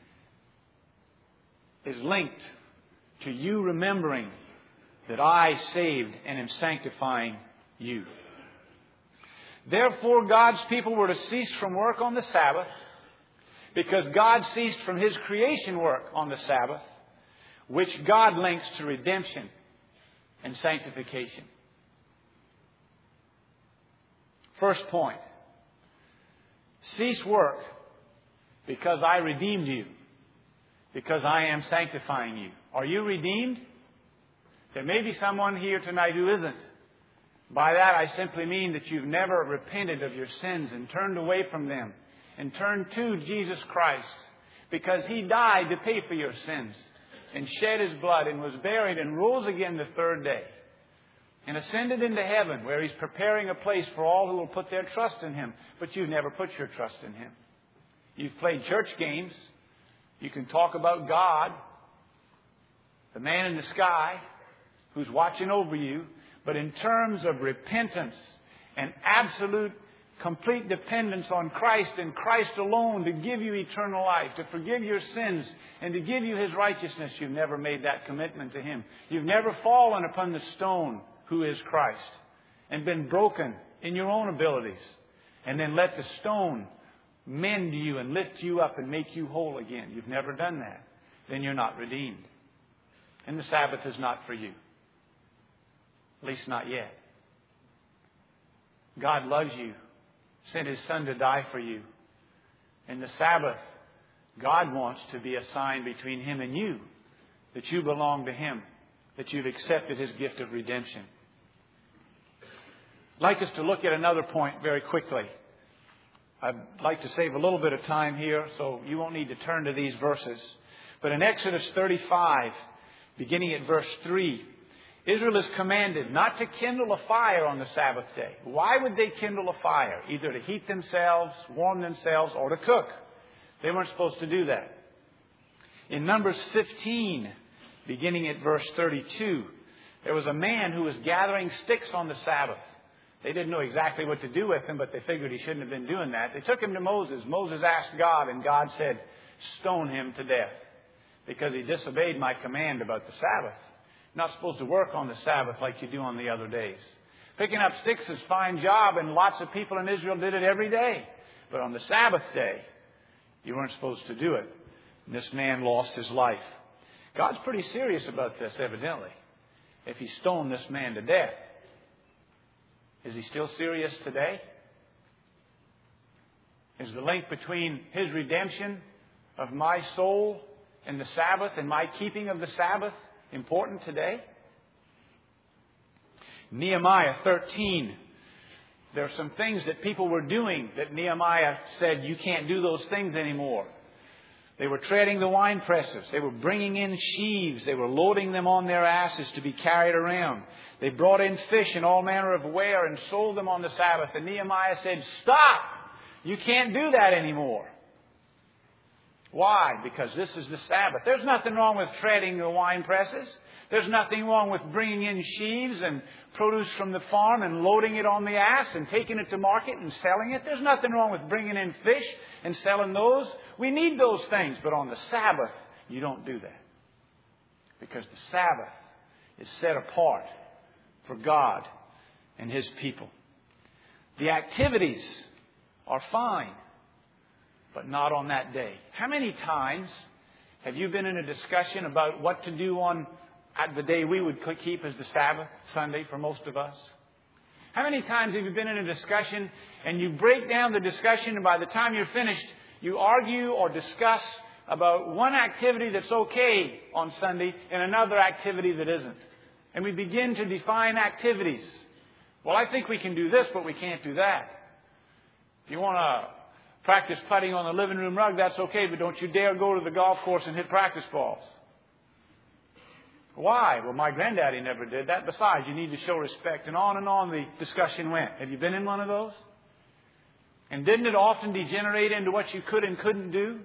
is linked to you remembering that I saved and am sanctifying you. Therefore, God's people were to cease from work on the Sabbath, because God ceased from His creation work on the Sabbath, which God links to redemption and sanctification. First point. Cease work because I redeemed you, because I am sanctifying you. Are you redeemed? There may be someone here tonight who isn't. By that I simply mean that you've never repented of your sins and turned away from them and turned to Jesus Christ, because He died to pay for your sins and shed His blood and was buried and rose again the third day and ascended into heaven, where He's preparing a place for all who will put their trust in Him. But you've never put your trust in Him. You've played church games. You can talk about God, the man in the sky who's watching over you, but in terms of repentance and absolute, complete dependence on Christ and Christ alone to give you eternal life, to forgive your sins, and to give you His righteousness, you've never made that commitment to Him. You've never fallen upon the stone, who is Christ, and been broken in your own abilities, and then let the stone mend you and lift you up and make you whole again. You've never done that. Then you're not redeemed. And the Sabbath is not for you. At least not yet. God loves you, sent His Son to die for you. And the Sabbath, God wants to be a sign between Him and you, that you belong to Him, that you've accepted His gift of redemption. I'd like us to look at another point very quickly. I'd like to save a little bit of time here, so you won't need to turn to these verses. But in Exodus 35, beginning at verse 3, Israel is commanded not to kindle a fire on the Sabbath day. Why would they kindle a fire? Either to heat themselves, warm themselves, or to cook. They weren't supposed to do that. In Numbers 15, beginning at verse 32, there was a man who was gathering sticks on the Sabbath. They didn't know exactly what to do with him, but they figured he shouldn't have been doing that. They took him to Moses. Moses asked God, and God said, stone him to death, because he disobeyed my command about the Sabbath. You're not supposed to work on the Sabbath like you do on the other days. Picking up sticks is a fine job, and lots of people in Israel did it every day. But on the Sabbath day, you weren't supposed to do it. And this man lost his life. God's pretty serious about this, evidently. If he stoned this man to death, is He still serious today? Is the link between His redemption of my soul and the Sabbath and my keeping of the Sabbath, important today? Nehemiah 13. There are some things that people were doing that Nehemiah said, you can't do those things anymore. They were treading the wine presses. They were bringing in sheaves. They were loading them on their asses to be carried around. They brought in fish in all manner of ware and sold them on the Sabbath. And Nehemiah said, stop! You can't do that anymore. Why? Because this is the Sabbath. There's nothing wrong with treading the wine presses. There's nothing wrong with bringing in sheaves and produce from the farm and loading it on the ass and taking it to market and selling it. There's nothing wrong with bringing in fish and selling those. We need those things. But on the Sabbath, you don't do that. Because the Sabbath is set apart for God and His people. The activities are fine, but not on that day. How many times have you been in a discussion about what to do on the day we would keep as the Sabbath, Sunday, for most of us? How many times have you been in a discussion and you break down the discussion and by the time you're finished, you argue or discuss about one activity that's okay on Sunday and another activity that isn't? And we begin to define activities. Well, I think we can do this, but we can't do that. If you want to practice putting on the living room rug, that's okay, but don't you dare go to the golf course and hit practice balls. Why? Well, my granddaddy never did that. Besides, you need to show respect. And on the discussion went. Have you been in one of those? And didn't it often degenerate into what you could and couldn't do?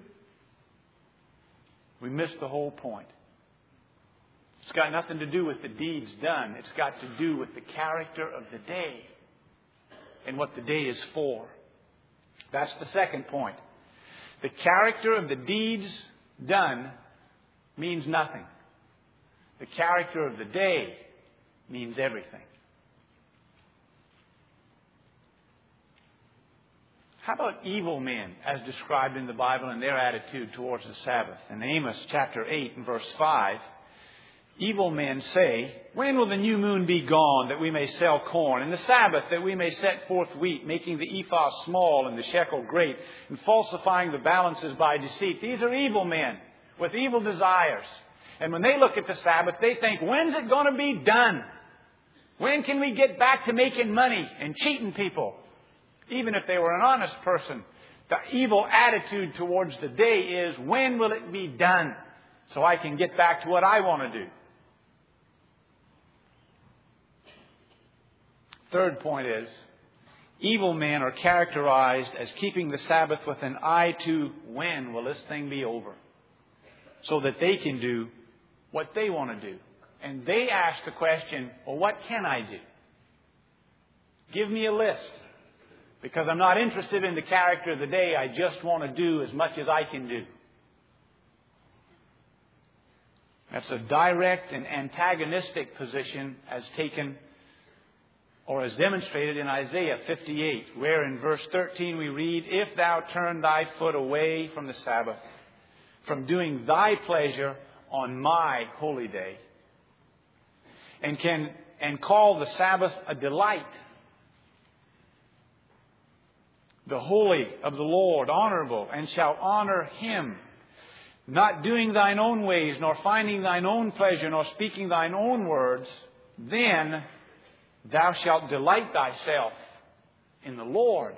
We missed the whole point. It's got nothing to do with the deeds done. It's got to do with the character of the day and what the day is for. That's the second point. The character of the deeds done means nothing. The character of the day means everything. How about evil men as described in the Bible and their attitude towards the Sabbath? In Amos chapter 8 and verse 5, evil men say, when will the new moon be gone that we may sell corn, and the Sabbath that we may set forth wheat, making the ephah small and the shekel great, and falsifying the balances by deceit? These are evil men with evil desires. And when they look at the Sabbath, they think, when's it going to be done? When can we get back to making money and cheating people? Even if they were an honest person, the evil attitude towards the day is, when will it be done so I can get back to what I want to do? Third point is, evil men are characterized as keeping the Sabbath with an eye to when will this thing be over, so that they can do what they want to do. And they ask the question, well, what can I do? Give me a list. Because I'm not interested in the character of the day. I just want to do as much as I can do. That's a direct and antagonistic position as taken or as demonstrated in Isaiah 58, where in verse 13 we read, if thou turn thy foot away from the Sabbath, from doing thy pleasure on my holy day, and call the Sabbath a delight, the holy of the Lord honorable, and shall honor Him, not doing thine own ways, nor finding thine own pleasure, nor speaking thine own words, then thou shalt delight thyself in the Lord.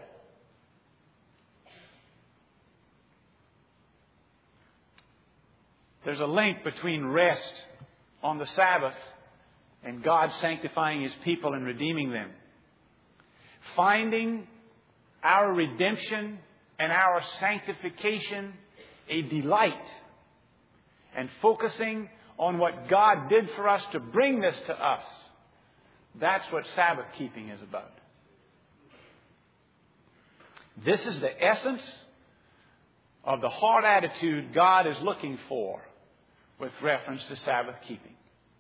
There's a link between rest on the Sabbath and God sanctifying His people and redeeming them. Finding our redemption and our sanctification a delight, and focusing on what God did for us to bring this to us. That's what Sabbath keeping is about. This is the essence of the heart attitude God is looking for with reference to Sabbath keeping.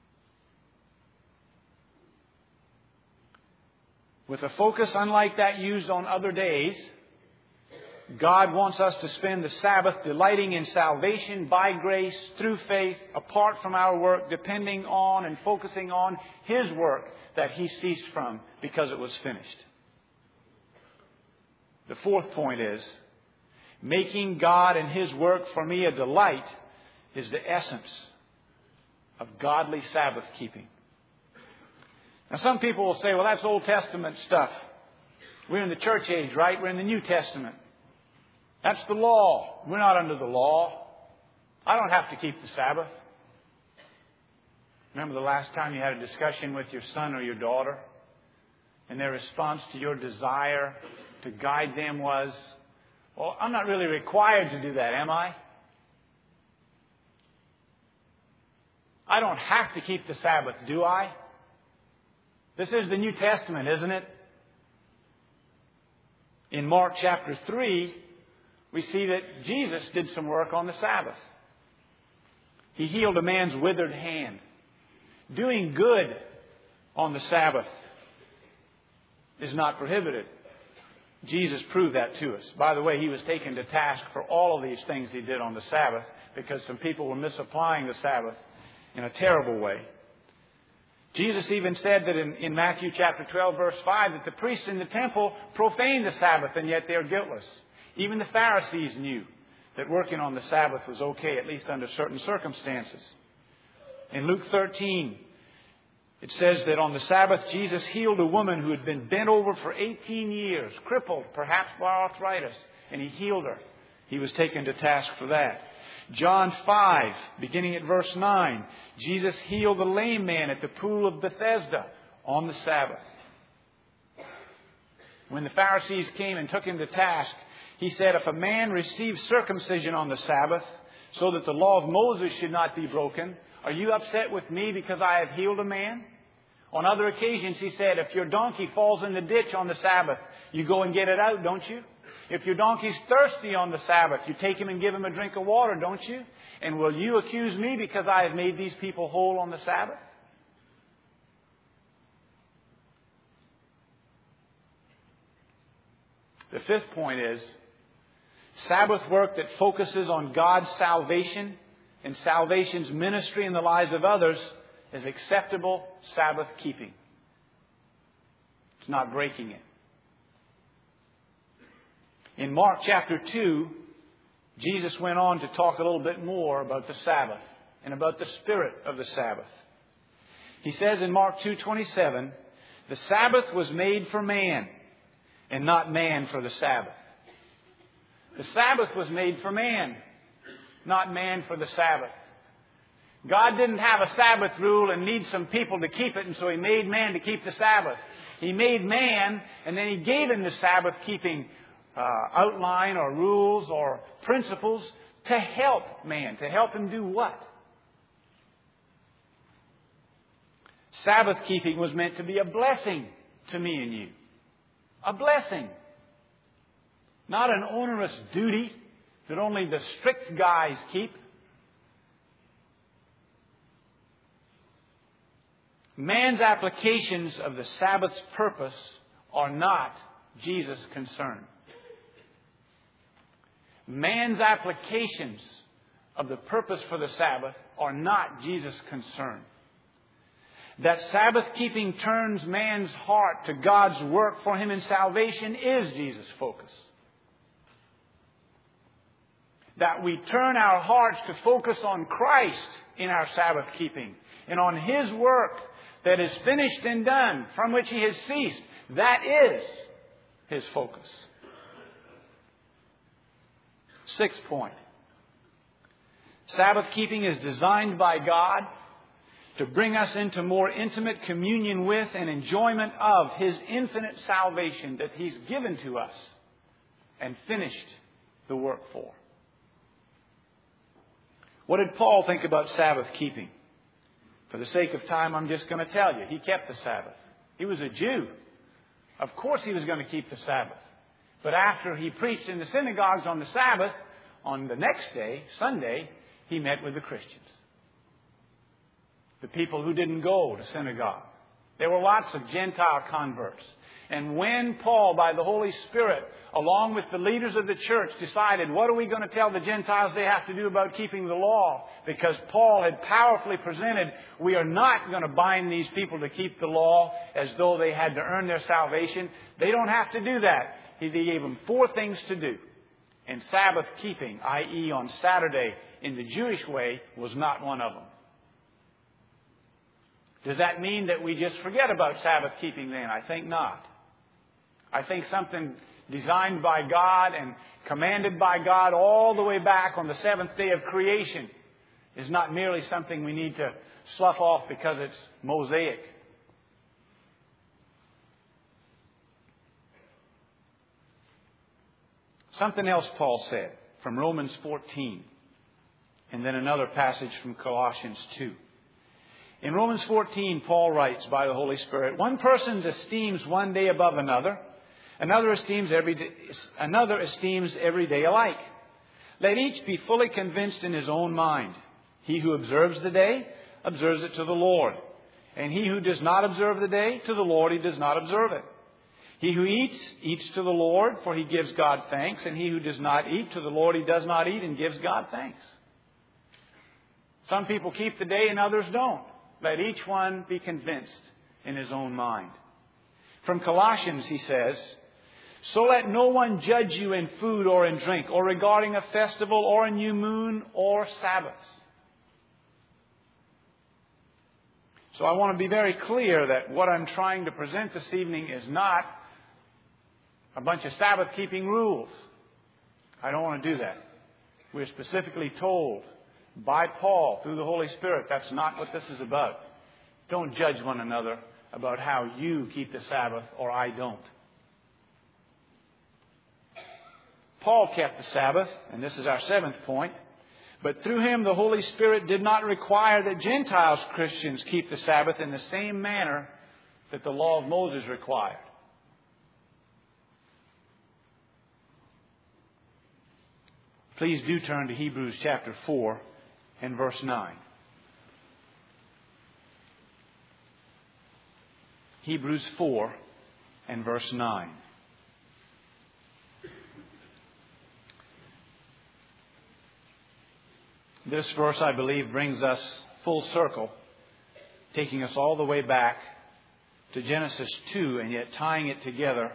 With a focus unlike that used on other days, God wants us to spend the Sabbath delighting in salvation by grace, through faith, apart from our work, depending on and focusing on His work that He ceased from because it was finished. The fourth point is, making God and His work for me a delight is the essence of godly Sabbath keeping. Now some people will say, well, that's Old Testament stuff. We're in the church age, right? We're in the New Testament. That's the law. We're not under the law. I don't have to keep the Sabbath. Remember the last time you had a discussion with your son or your daughter, and their response to your desire to guide them was, well, I'm not really required to do that, am I? I don't have to keep the Sabbath, do I? This is the New Testament, isn't it? In Mark chapter 3, we see that Jesus did some work on the Sabbath. He healed a man's withered hand. Doing good on the Sabbath is not prohibited. Jesus proved that to us. By the way, He was taken to task for all of these things He did on the Sabbath because some people were misapplying the Sabbath in a terrible way. Jesus even said that in Matthew chapter 12, verse 5, that the priests in the temple profaned the Sabbath, and yet they are guiltless. Even the Pharisees knew that working on the Sabbath was okay, at least under certain circumstances. In Luke 13, it says that on the Sabbath, Jesus healed a woman who had been bent over for 18 years, crippled, perhaps by arthritis, and He healed her. He was taken to task for that. John 5, beginning at verse 9, Jesus healed a lame man at the pool of Bethesda on the Sabbath. When the Pharisees came and took Him to task, He said, if a man receives circumcision on the Sabbath so that the law of Moses should not be broken, are you upset with me because I have healed a man? On other occasions, He said, if your donkey falls in the ditch on the Sabbath, you go and get it out, don't you? If your donkey's thirsty on the Sabbath, you take him and give him a drink of water, don't you? And will you accuse me because I have made these people whole on the Sabbath? The fifth point is, Sabbath work that focuses on God's salvation and salvation's ministry in the lives of others is acceptable Sabbath keeping. It's not breaking it. In Mark chapter 2, Jesus went on to talk a little bit more about the Sabbath and about the spirit of the Sabbath. He says in Mark 2:27, the Sabbath was made for man and not man for the Sabbath. The Sabbath was made for man, not man for the Sabbath. God didn't have a Sabbath rule and need some people to keep it, and so He made man to keep the Sabbath. He made man, and then He gave him the Sabbath keeping outline or rules or principles to help man. To help him do what? Sabbath keeping was meant to be a blessing to me and you. A blessing. Not an onerous duty that only the strict guys keep. Man's applications of the Sabbath's purpose are not Jesus' concern. Man's applications of the purpose for the Sabbath are not Jesus' concern. That Sabbath keeping turns man's heart to God's work for him in salvation is Jesus' focus. That we turn our hearts to focus on Christ in our Sabbath keeping and on His work that is finished and done, from which He has ceased. That is His focus. Sixth point. Sabbath keeping is designed by God to bring us into more intimate communion with and enjoyment of His infinite salvation that He's given to us and finished the work for. What did Paul think about Sabbath keeping? For the sake of time, I'm just going to tell you. He kept the Sabbath. He was a Jew. Of course he was going to keep the Sabbath. But after he preached in the synagogues on the Sabbath, on the next day, Sunday, he met with the Christians. The people who didn't go to synagogue. There were lots of Gentile converts. And when Paul, by the Holy Spirit, along with the leaders of the church, decided, what are we going to tell the Gentiles they have to do about keeping the law? Because Paul had powerfully presented, we are not going to bind these people to keep the law as though they had to earn their salvation. They don't have to do that. He gave them 4 things to do. And Sabbath keeping, i.e. on Saturday, in the Jewish way, was not one of them. Does that mean that we just forget about Sabbath keeping then? I think not. I think something designed by God and commanded by God all the way back on the seventh day of creation is not merely something we need to slough off because it's Mosaic. Something else Paul said from Romans 14, and then another passage from Colossians 2. In Romans 14, Paul writes by the Holy Spirit, one person esteems one day above another, another esteems every day alike. Let each be fully convinced in his own mind. He who observes the day, observes it to the Lord. And he who does not observe the day, to the Lord he does not observe it. He who eats, eats to the Lord, for he gives God thanks. And he who does not eat, to the Lord he does not eat and gives God thanks. Some people keep the day and others don't. Let each one be convinced in his own mind. From Colossians he says, so let no one judge you in food or in drink, or regarding a festival or a new moon or Sabbaths. So I want to be very clear that what I'm trying to present this evening is not a bunch of Sabbath-keeping rules. I don't want to do that. We're specifically told by Paul through the Holy Spirit that's not what this is about. Don't judge one another about how you keep the Sabbath or I don't. Paul kept the Sabbath, and this is our seventh point. But through him, the Holy Spirit did not require that Gentiles Christians keep the Sabbath in the same manner that the law of Moses required. Please do turn to Hebrews chapter 4 and verse 9. Hebrews 4 and verse 9. This verse, I believe, brings us full circle, taking us all the way back to Genesis 2 and yet tying it together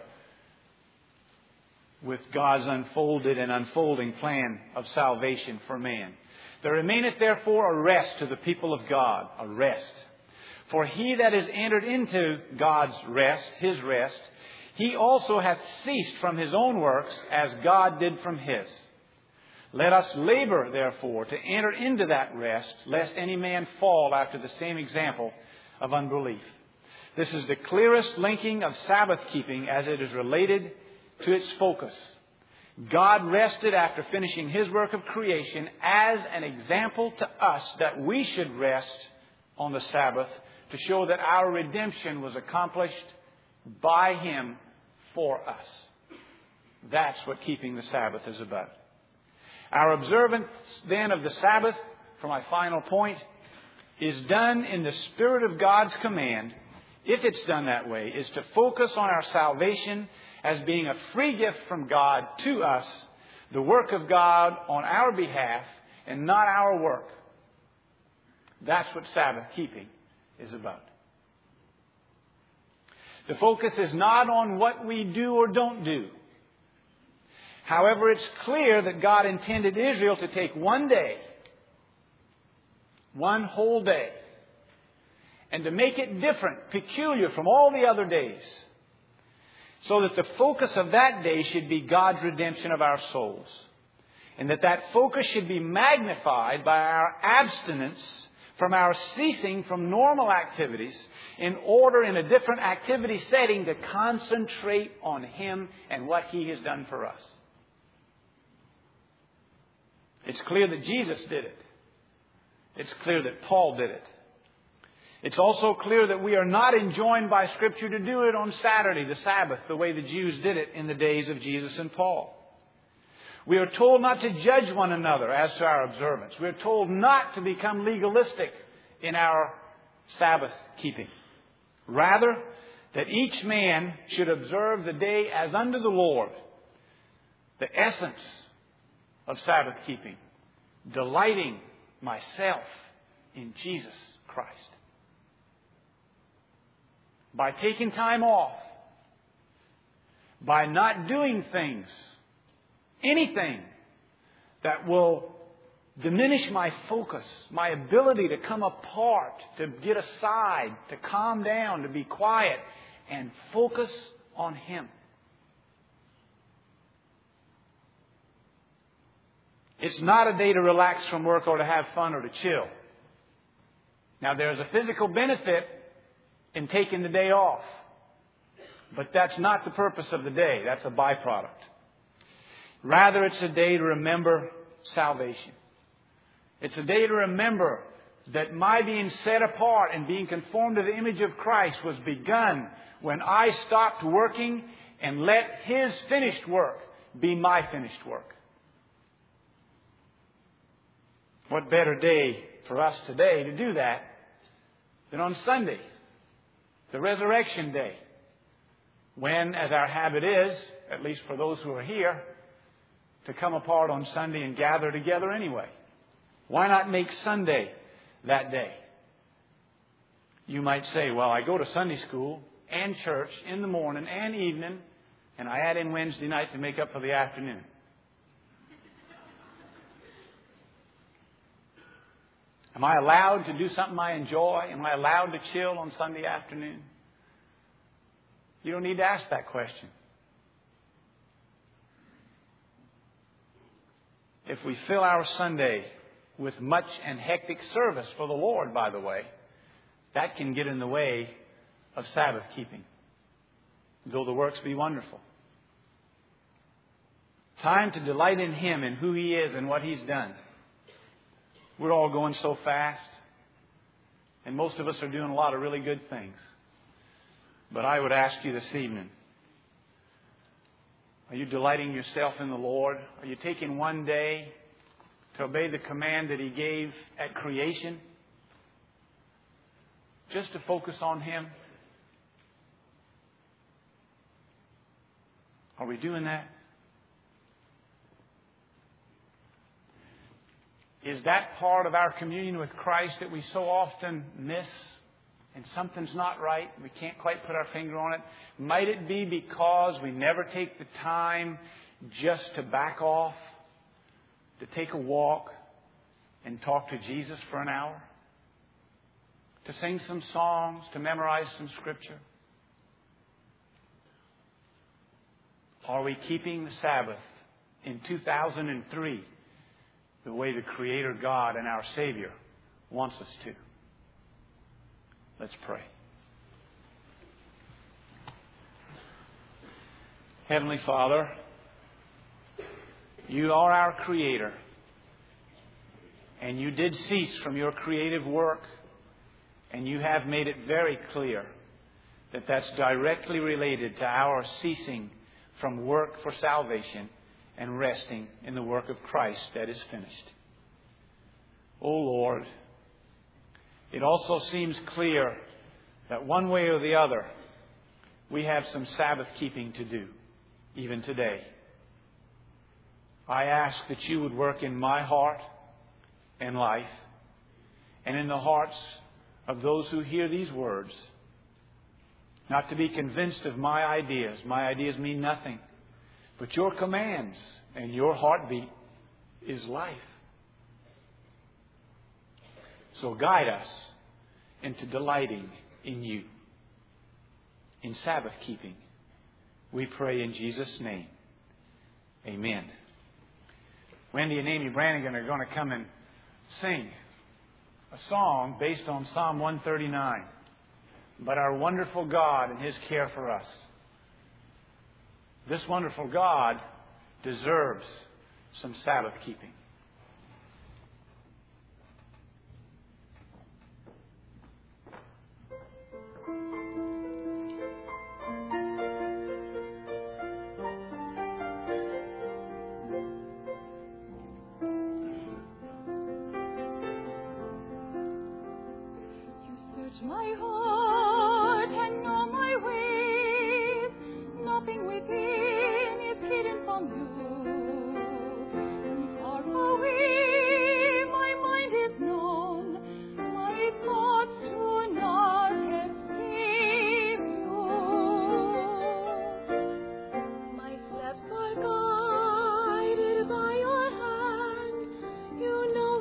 with God's unfolded and unfolding plan of salvation for man. There remaineth therefore a rest to the people of God, a rest. For he that is entered into God's rest, his rest, he also hath ceased from his own works as God did from his. Let us labor, therefore, to enter into that rest, lest any man fall after the same example of unbelief. This is the clearest linking of Sabbath keeping as it is related to its focus. God rested after finishing his work of creation as an example to us that we should rest on the Sabbath to show that our redemption was accomplished by him for us. That's what keeping the Sabbath is about. Our observance then of the Sabbath, for my final point, is done in the spirit of God's command, if it's done that way, is to focus on our salvation as being a free gift from God to us, the work of God on our behalf and not our work. That's what Sabbath keeping is about. The focus is not on what we do or don't do. However, it's clear that God intended Israel to take one day, one whole day, and to make it different, peculiar from all the other days, so that the focus of that day should be God's redemption of our souls. And that focus should be magnified by our abstinence from our ceasing from normal activities in order in a different activity setting to concentrate on him and what he has done for us. It's clear that Jesus did it. It's clear that Paul did it. It's also clear that we are not enjoined by Scripture to do it on Saturday, the Sabbath, the way the Jews did it in the days of Jesus and Paul. We are told not to judge one another as to our observance. We are told not to become legalistic in our Sabbath keeping. Rather, that each man should observe the day as unto the Lord, the essence of Sabbath keeping, delighting myself in Jesus Christ. By taking time off, by not doing things, anything that will diminish my focus, my ability to come apart, to get aside, to calm down, to be quiet, and focus on Him. It's not a day to relax from work or to have fun or to chill. Now, there's a physical benefit in taking the day off. But that's not the purpose of the day. That's a byproduct. Rather, it's a day to remember salvation. It's a day to remember that my being set apart and being conformed to the image of Christ was begun when I stopped working and let His finished work be my finished work. What better day for us today to do that than on Sunday, the resurrection day, when, as our habit is, at least for those who are here, to come apart on Sunday and gather together anyway. Why not make Sunday that day? You might say, well, I go to Sunday school and church in the morning and evening, and I add in Wednesday night to make up for the afternoon. Am I allowed to do something I enjoy? Am I allowed to chill on Sunday afternoon? You don't need to ask that question. If we fill our Sunday with much and hectic service for the Lord, by the way, that can get in the way of Sabbath keeping, though the works be wonderful. Time to delight in Him and who He is and what He's done. We're all going so fast, and most of us are doing a lot of really good things. But I would ask you this evening, are you delighting yourself in the Lord? Are you taking one day to obey the command that He gave at creation? Just to focus on Him? Are we doing that? Is that part of our communion with Christ that we so often miss? And something's not right. We can't quite put our finger on it. Might it be because we never take the time just to back off, to take a walk and talk to Jesus for an hour? To sing some songs, to memorize some Scripture? Are we keeping the Sabbath in 2003 the way the Creator God and our Savior wants us to? Let's pray. Heavenly Father, You are our Creator, and You did cease from Your creative work, and You have made it very clear that that's directly related to our ceasing from work for salvation and resting in the work of Christ that is finished. O Lord, it also seems clear that one way or the other, we have some Sabbath keeping to do, even today. I ask that You would work in my heart and life, and in the hearts of those who hear these words, not to be convinced of my ideas. My ideas mean nothing. But Your commands and Your heartbeat is life. So guide us into delighting in You, in Sabbath keeping. We pray in Jesus' name. Amen. Wendy and Amy Brannigan are going to come and sing a song based on Psalm 139. But our wonderful God and His care for us. This wonderful God deserves some Sabbath keeping. My heart and know my ways, nothing within is hidden from You. Far away my mind is known, my thoughts do not escape You. My steps are guided by Your hand, You know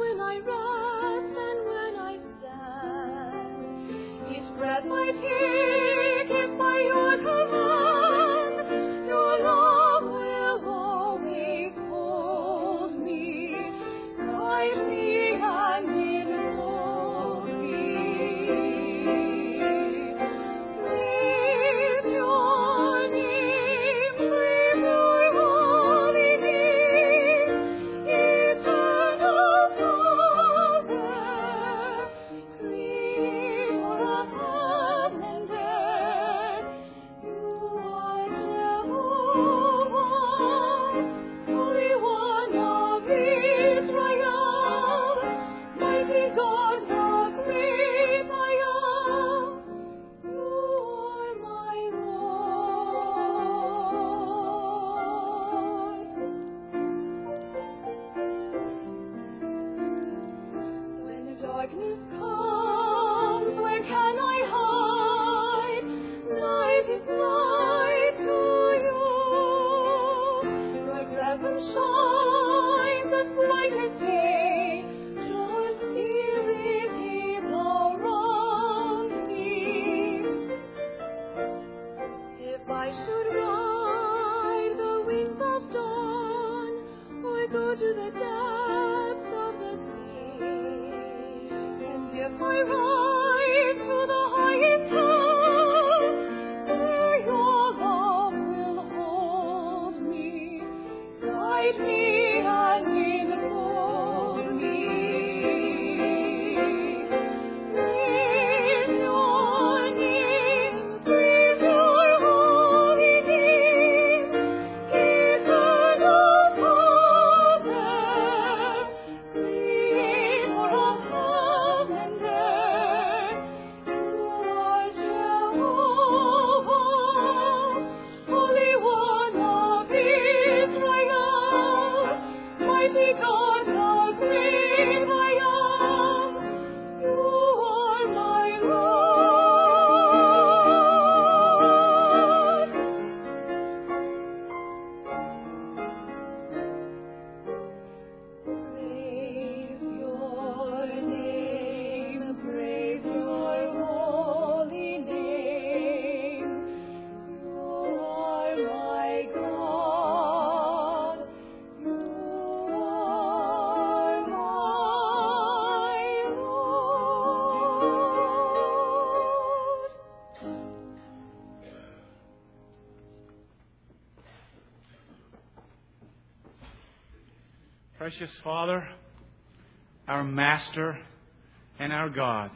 Precious Father, our Master and our God,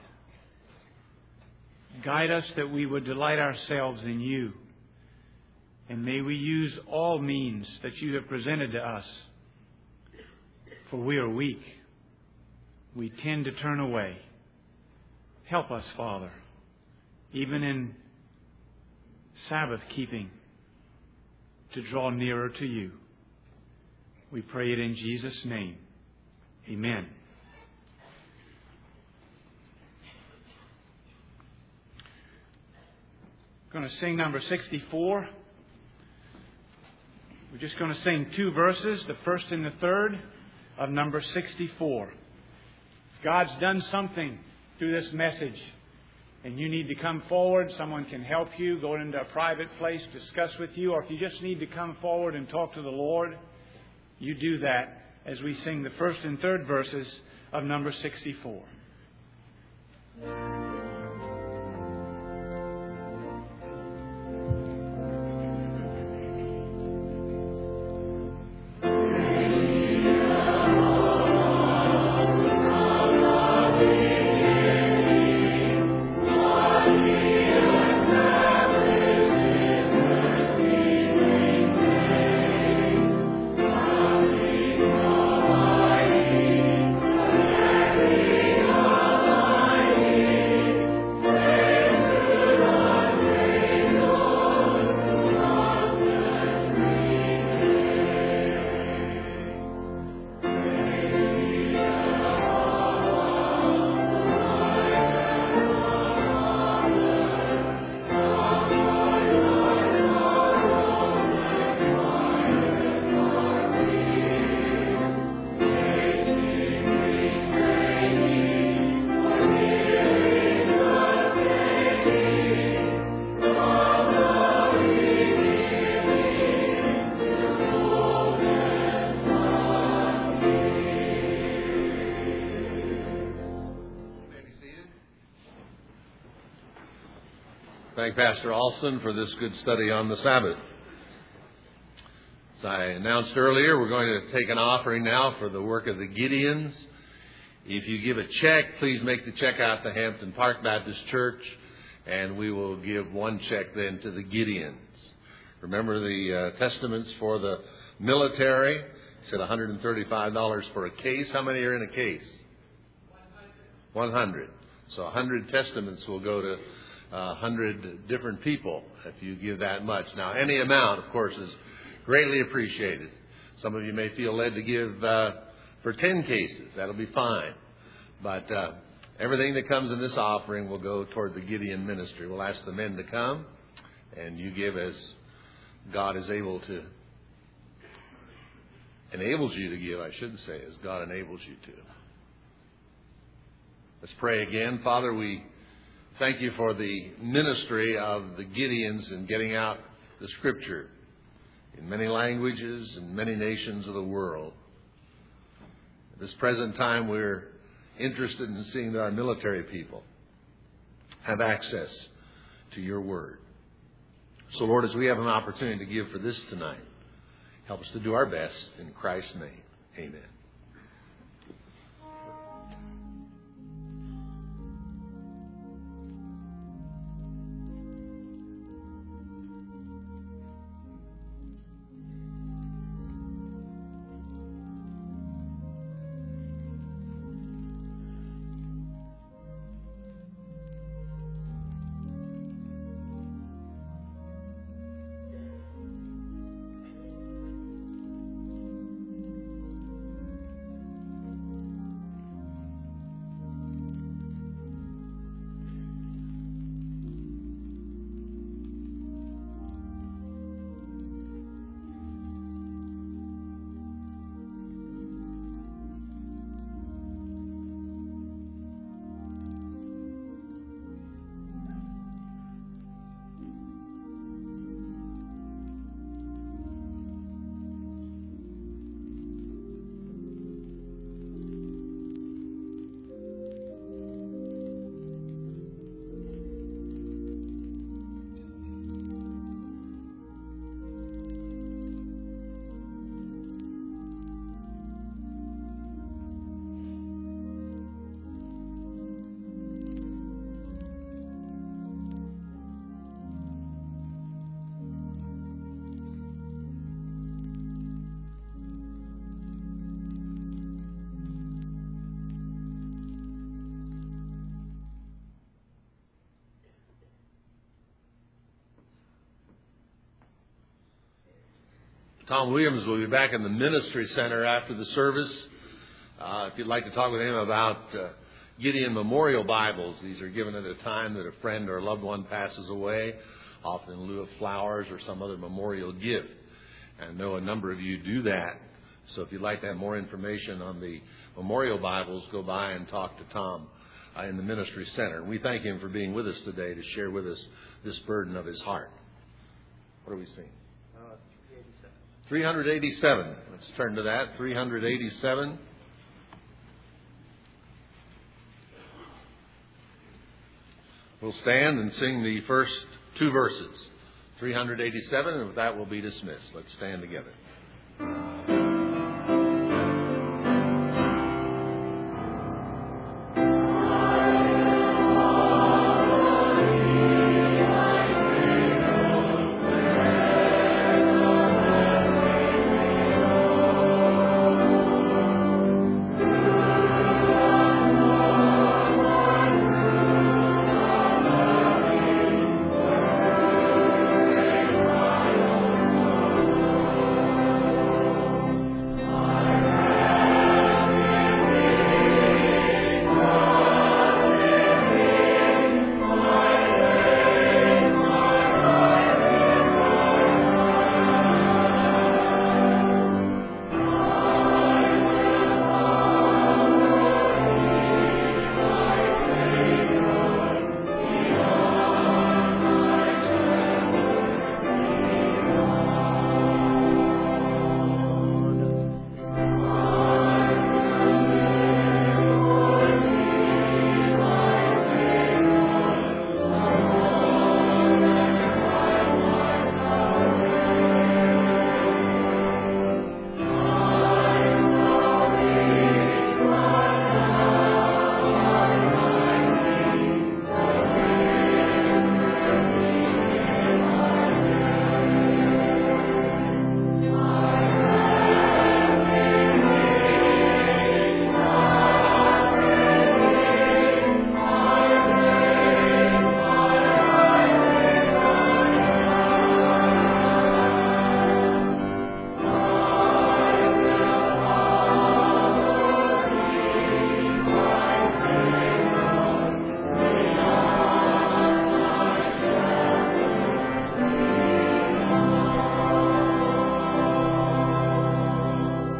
guide us that we would delight ourselves in You. And may we use all means that You have presented to us. For we are weak. We tend to turn away. Help us, Father, even in Sabbath keeping, to draw nearer to You. We pray it in Jesus' name. Amen. We're going to sing number 64. We're just going to sing 2 verses, the first and the third of number 64. God's done something through this message, and you need to come forward. Someone can help you, go into a private place, discuss with you, or if you just need to come forward and talk to the Lord, you do that as we sing the first and third verses of number 64. Thank Pastor Alston for this good study on the Sabbath. As I announced earlier, we're going to take an offering now for the work of the Gideons. If you give a check, please make the check out to Hampton Park Baptist Church, and we will give one check then to the Gideons. Remember the testaments for the military? It said $135 for a case. How many are in a case? 100. So 100 testaments will go to 100 different people if you give that much. Now, any amount, of course, is greatly appreciated. Some of you may feel led to give for 10 cases. That'll be fine. But everything that comes in this offering will go toward the Gideon ministry. We'll ask the men to come, and you give as God is able to, enables you to give, I should say, as God enables you to. Let's pray again. Father, we thank You for the ministry of the Gideons in getting out the Scripture in many languages and many nations of the world. At this present time, we're interested in seeing that our military people have access to Your Word. So, Lord, as we have an opportunity to give for this tonight, help us to do our best. In Christ's name, amen. Tom Williams will be back in the Ministry Center after the service. If you'd like to talk with him about Gideon Memorial Bibles, these are given at a time that a friend or a loved one passes away, often in lieu of flowers or some other memorial gift. And I know a number of you do that. So if you'd like to have more information on the Memorial Bibles, go by and talk to Tom in the Ministry Center. We thank him for being with us today to share with us this burden of his heart. What are we seeing? 387. Let's turn to that. 387. We'll stand and sing the first two verses. 387, and with that we'll be dismissed. Let's stand together.